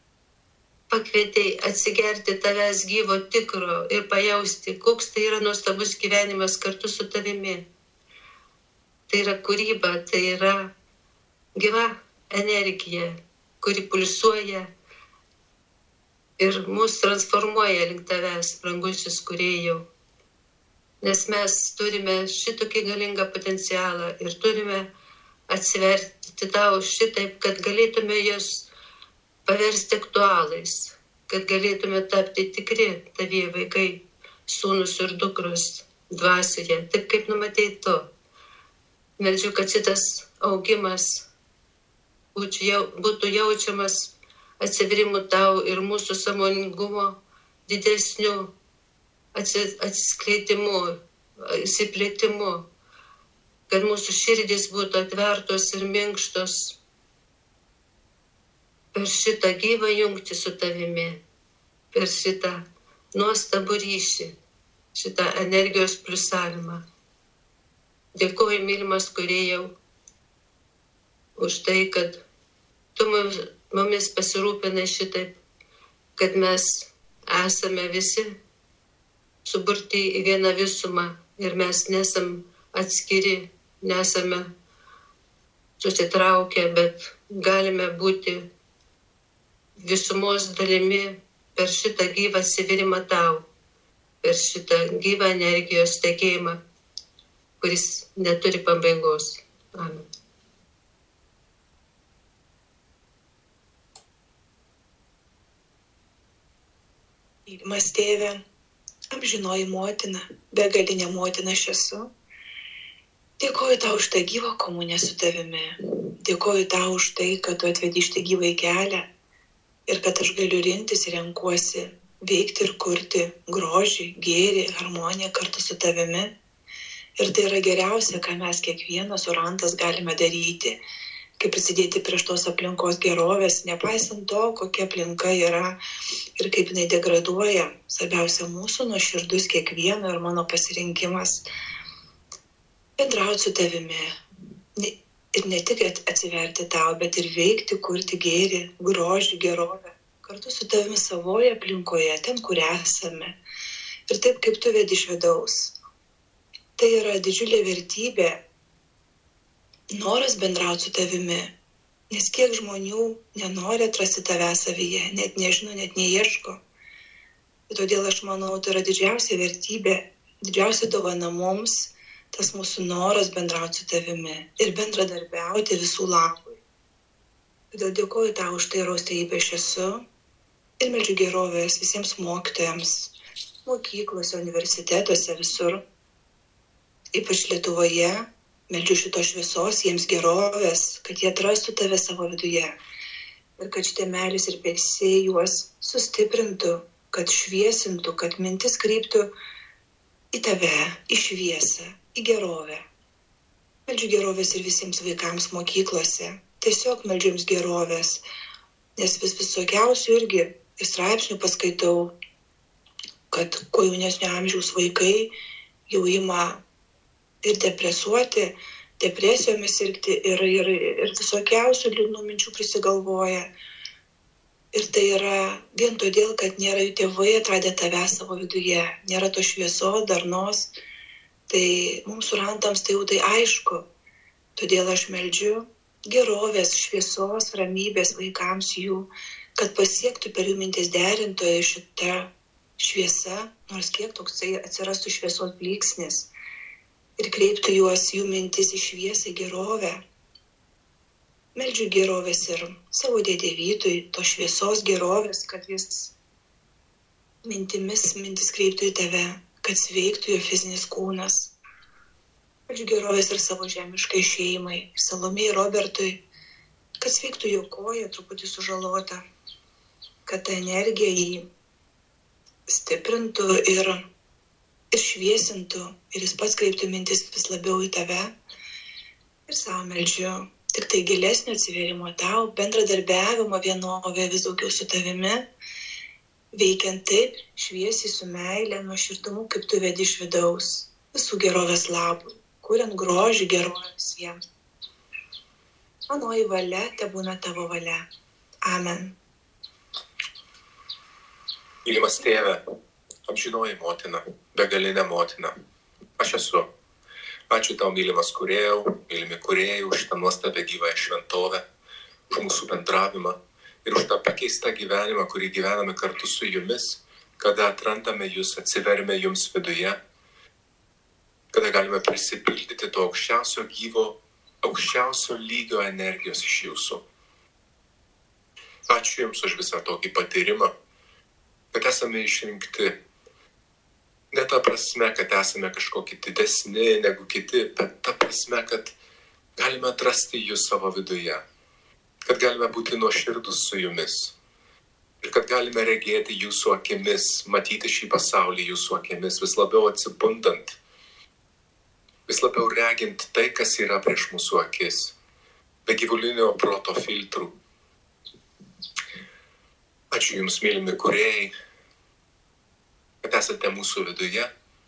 atsigerti tavęs gyvo tikro ir pajausti, koks tai yra nuostabus gyvenimas kartu su tavimi. Tai yra kūryba, tai yra gyva energija, kuri pulsuoja ir mus transformuoja link tavęs, brangusis kūrėjau. Nes mes turime šitokį galingą potencialą ir turime atsiverti tau šitaip, kad galėtume jos paversti aktualais, kad galėtume tapti tikri tavie vaikai, sūnus ir dukros dvasioje, taip kaip numatei tu. Meldžiu, kad šitas augimas būtų jaučiamas atsiverimu tau ir mūsų sąmoningumo didesniu atsiskleidimu, įsiplėtimu, kad mūsų širdys būtų atvertos ir minkštos per šitą gyvą jungtį su tavimi, per šitą nuostabų ryšį, šitą energijos pliusavimą. Dėkoju, mylimas kūrėjau, už tai, kad tu mumis pasirūpinai šitaip, kad mes esame visi suburti į vieną visumą ir mes nesam atskiri, nesame susitraukę, bet galime būti visumos dalimi per šitą gyvą atsiverimą tau, per šitą gyvą energijos tekėjimą, kuris neturi pabaigos. Amen. Mylimas tėve, amžinoji motina, begalinė motina aš esu. Dėkoju tau už tą gyvą komuniją su tavimi. Dėkoju tau už tai, kad tu atvedi šitą gyvą kelią ir kad aš galiu rinktis ir renkuosi veikti ir kurti grožį, gėrį, harmoniją kartu su tavimi. Ir tai yra geriausia, ką mes kiekvienas orantas galime daryti, kaip prisidėti prie tos aplinkos gerovės, nepaisant to, kokia aplinka yra ir kaip jinai degraduoja. Svarbiausia mūsų nuoširdus kiekvieno ir mano pasirinkimas bendrauti su tavimi. Ir ne tik atsiverti tau, bet ir veikti, kurti gėrį, grožį, gerovę. Kartu su tavimi savoje aplinkoje, ten, kur esame. Ir taip, kaip tu vedi iš vidaus. Tai yra didžiulė vertybė, noras bendrauti su tavimi. Nes kiek žmonių nenori atrasti tave savyje, net nežino, net neieško. Ir todėl aš manau, tai yra didžiausia vertybė, didžiausia dovana mums, tas mūsų noras bendrauti su tavimi ir bendradarbiauti visų labui. Todėl dėkoju tau už tai, Raustėje aš esu ir meldžiu gerovės visiems mokytojams, mokyklose, universitetuose, visur. Ypač Lietuvoje, meldžiu šitos šviesos, jiems gerovės, kad jie atrastų tave savo viduje. Ir kad šitie meilės ir pesiai juos sustiprintų, kad šviesintų, kad mintis kryptų į tave, į šviesą, į gerovę. Meldžiu gerovės ir visiems vaikams mokyklose. Tiesiog meldžiu jums gerovės, nes visokiausių irgi straipsnių paskaitau, kad kuo jaunesnio amžiaus vaikai jau ima ir depresuoti, depresijomis sirgti ir visokiausių liūdnų minčių prisigalvoja. Ir tai yra vien todėl, kad nėra jų tėvai atradę tave savo viduje, nėra to šviesos, darnos. Tai mums surantams tai jau tai aišku. Todėl aš meldžiu gerovės, šviesos, ramybės vaikams jų, kad pasiektų per jų mintis derintoje šitą šviesą, nors kiek toksai atsirastų šviesos blyksnis. Ir kreiptų juos jų mintis į šviesą, į gerovę. Meldžiu gerovės ir savo dėdė Vytui, to šviesos gerovės, kad jis mintis kreiptų į tave, kad sveiktų jo fizinis kūnas. Meldžiu gerovės ir savo žemiškai šeimai, Salomėjai, Robertui, kad sveiktų jo koja truputį sužalota, kad ta energija jį stiprintų ir šviesintų ir jis pats kreiptų mintis vis labiau į tave. Ir savo meldžiu tik tai gilesnio atsiverimo tau, bendradarbiavimo vienovė vis daugiau su tavimi, veikiant taip šviesiai su meile, nuoširdumu, kaip tu vedi iš vidaus, visų gerovės labui, kuriant grožį gerovę visiems. Manoji valia tebūna tavo valia. Amen. Mylimas tėve, amžinoji motina, begalinė motina, aš esu. Ačiū tau, mylimas kūrėjau, mylimi kūrėjai, už šitą nuostabią gyvąją šventovę, už mūsų bendravimą ir už tą pakeistą gyvenimą, kurį gyvename kartu su jumis, kada atrandame jūs, atsiverime jums viduje, kada galime prisipildyti to aukščiausio gyvo, aukščiausio lygio energijos iš jūsų. Ačiū Jums už visą tokį patyrimą, kad esame išrinkti. Ne ta prasme, kad esame kažkokie didesni negu kiti, bet ta prasme, kad galime atrasti Jūs savo viduje, kad galime būti nuoširdus su Jumis ir kad galime regėti Jūsų akimis, matyti šį pasaulį Jūsų akimis, vis labiau atsibundant, vis labiau regint tai, kas yra prieš mūsų akis, be gyvulinio proto filtrų. Ačiū Jums, mylimi kūrėjai, kad esate mūsų viduje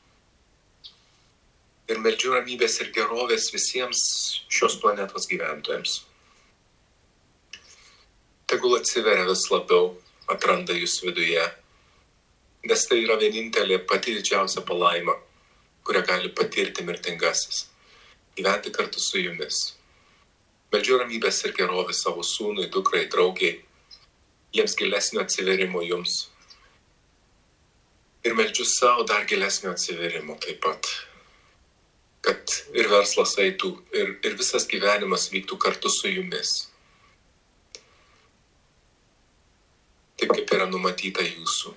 ir meldžiu ramybės ir gerovės visiems šios planetos gyventojams. Tegul atsiveria vis labiau, atranda Jūs viduje, nes tai yra vienintelė pati didžiausia palaima, kurią gali patirti mirtingasis, gyventi kartu su Jumis. Meldžiu ramybės ir gerovės savo sūnui, dukrai, draugiai, jiems gilesnio atsiverimo Jums. Ir meldžiu savo dar gilesnio atsiverimo taip pat, kad ir verslas eitų, ir visas gyvenimas vyktų kartu su Jumis. Taip kaip yra numatyta Jūsų.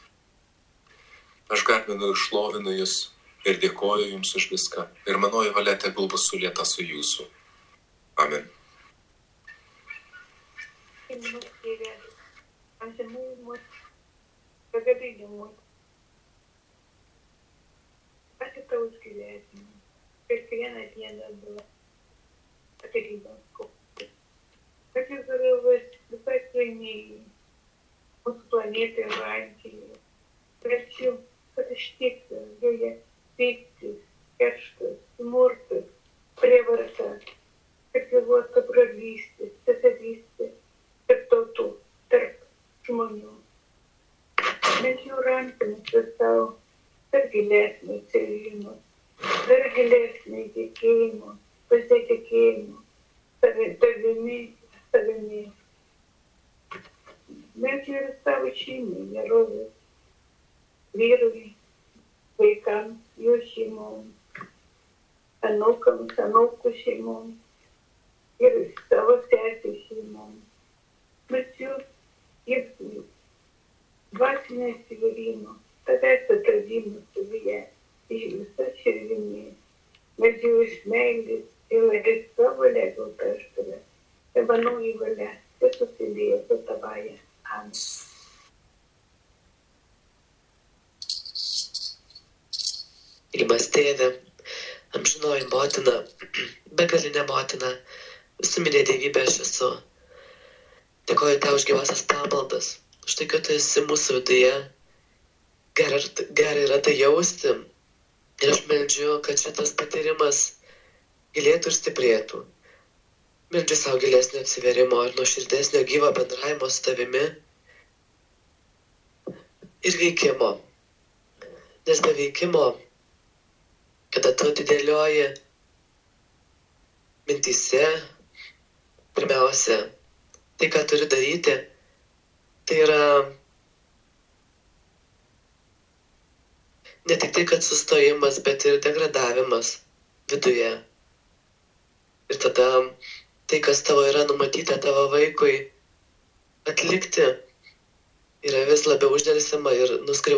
Aš garbinu ir šlovinu Jūs ir dėkoju Jums už viską. Ir manoji valia tegul bus sulieta su Jūsų. Amen. Atitaus gyvenimą. Kiekvieną dieną buvo atlygintas koptis. Kad Jūs galvos visai laimėjai mūsų planetai Rankijoje. Prašiau, kad ištiktų joje pyktis, kerštas, smurtas, prievarta, kad gyvuotų brolystė, seserystė tarp tautų, tarp žmonių. Mes jau rankiamės ir tau dar gilesnį atsiverimą, dar gilesnį tikėjimą, pasitikėjimą, savimi. Mes jau ir savo šeimai, gerovės, vyrui, vaikams, jų šeimoms, anūkams, anūkų šeimoms ir savo sesės šeimoms. Mes jau ir dvasinio atsiverimo, tavęs atradimo savyje, iš visą širdimi. Mes jau iš meilės ir savo legauta aš tave. Ir manoji valia, ir susidėjo su tavaja. Amen. Mylimas Tėve, amžinoji motina, begalinė motina, visuminė dievybė aš esu. Dėkoju Tau už gyvasias pamaldas, už tai, kad Tu esi mūsų viduje. Gerai yra tai jausti. Ir aš meldžiu, kad šitas patyrimas gilėtų ir stiprėtų. Meldžiu savo gilesnio atsiverimo ir nuoširdesnio gyvo bendravimo su Tavimi ir veikimo. Nes be veikimo, kada Tu atidėlioji mintyse, pirmiausia, tai, ką turi daryti, tai yra ne tik tai, kad sustojimas, bet ir degradavimas viduje. Ir tada tai, kas tavo yra numatyta tavo vaikui atlikti, yra vis labiau uždelsiama ir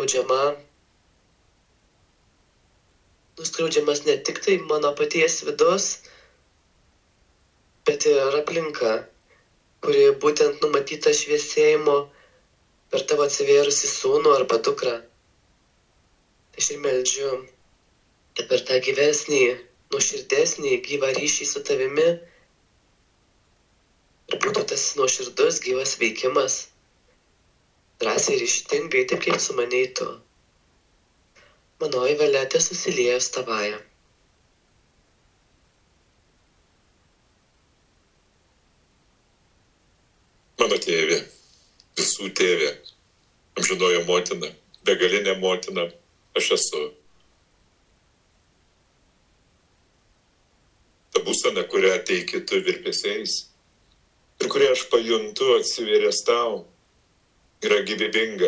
nuskriaudžiamas ne tik tai mano paties vidus, bet ir aplinka, kuri būtent numatyta šviesėjimo per tavo atsivėrusi sūnų arba dukrą. Aš ir meldžiu, kad per tą gyvesnį, nuoširdesnį, gyvą ryšį su Tavimi ir būtų tas nuoširdus, gyvas veikimas, drąsiai ir ryžtingai, taip kaip sumanei Tu. Manoji valia tesusilieja su Tavaja. Mano Tėvė, visų Tėvė, amžinoji motina, begalinė motina, aš esu. Ta būsena, kurią teiki Tu virpesiais, ir kurį aš pajuntu atsivėręs tau, yra gyvybinga.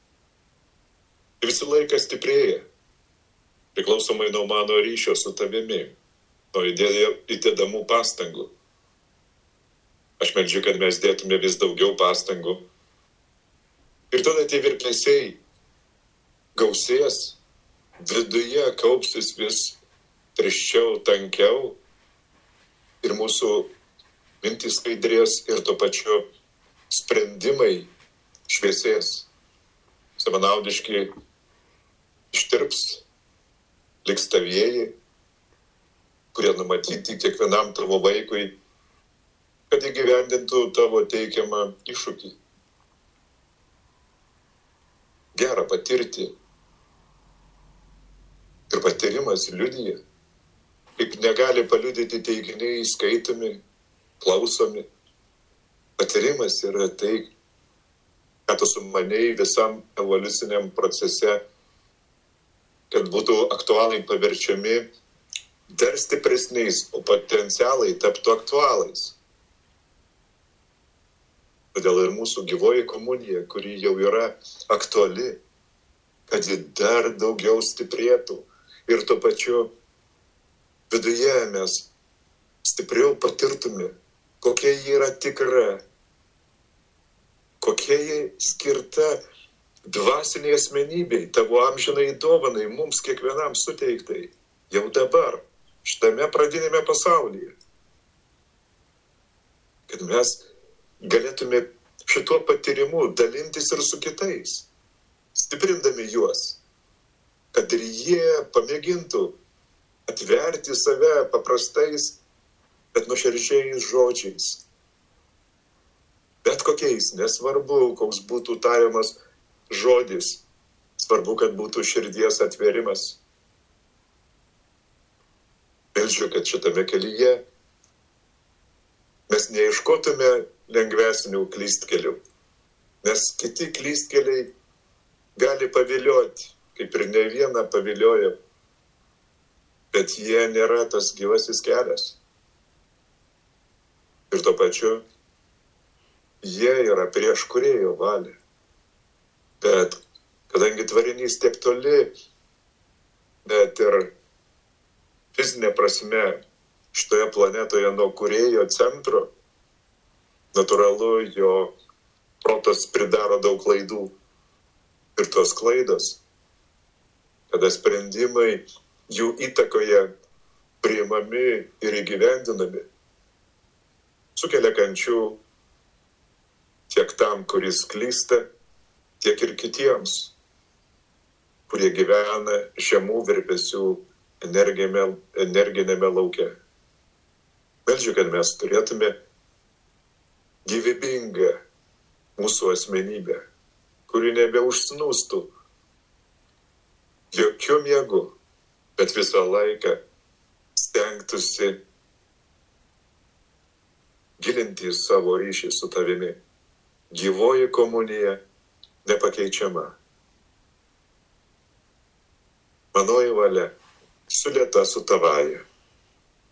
Ir visą laiką stiprėja, priklausomai nuo mano ryšio su tavimi, nuo įdedamų pastangų. Aš meldžiu, kad mes dėtume vis daugiau pastangų. Ir tada tie virpesiai gausės, viduje kaupsis vis tirščiau, tankiau ir mūsų mintys skaidrės ir tuo pačiu sprendimai šviesės, savanaudiški ištirps, liks tavieji, kurie numatyti kiekvienam tavo vaikui, kad įgyvendintų tavo teikiamą iššūkį. Gera patirti. Ir patyrimas liudija, kaip negali paliudyti teiginiai skaitomi, klausomi. Patyrimas yra tai, ką tu sumanei visam evoliuciniam procese, kad būtų aktualai paverčiami dar stipresniais, o potencialai taptų aktualais. Todėl ir mūsų gyvoji komunija, kuri jau yra aktuali, kad ji dar daugiau stiprėtų ir tuo pačiu viduje mes stipriau patirtume, kokia ji yra tikra, kokia ji skirta dvasiniai asmenybei, tavo amžinai dovanai, mums kiekvienam suteiktai, jau dabar, šitame pradinėme pasaulyje. Kad mes galėtume šituo patyrimu dalintis ir su kitais, stiprindami juos, kad ir jie pamėgintų atverti save paprastais, bet nuoširdžiais žodžiais. Bet kokiais, nesvarbu, koks būtų tariamas žodis, svarbu, kad būtų širdies atverimas. Meldžiu, kad šitame kelyje mes neieškotume lengvesnių klystkelių, nes kiti klystkeliai gali pavilioti, kaip ir ne vieną paviliojo, bet jie nėra tas gyvasis kelias. Ir tuo pačiu jie yra prieš kūrėjo valią. Bet kadangi tvarinys tiek toli, bet ir fizinė prasme šitoje planetoje nuo kūrėjo centro, natūralu, jo protas pridaro daug klaidų. Ir tos klaidos, kada sprendimai jų įtakoje priimami ir įgyvendinami, sukelia kančių tiek tam, kuris klysta, tiek ir kitiems, kurie gyvena žemų virpesių energinėme lauke. Meldžiu, kad mes turėtume gyvybingą mūsų asmenybę, kuri nebeužsnūstų jokiu miegu, bet visą laiką stengtųsi gilinti savo ryšį su tavimi. Gyvoji komunija nepakeičiama. Manoji valia sulieta su tavąja.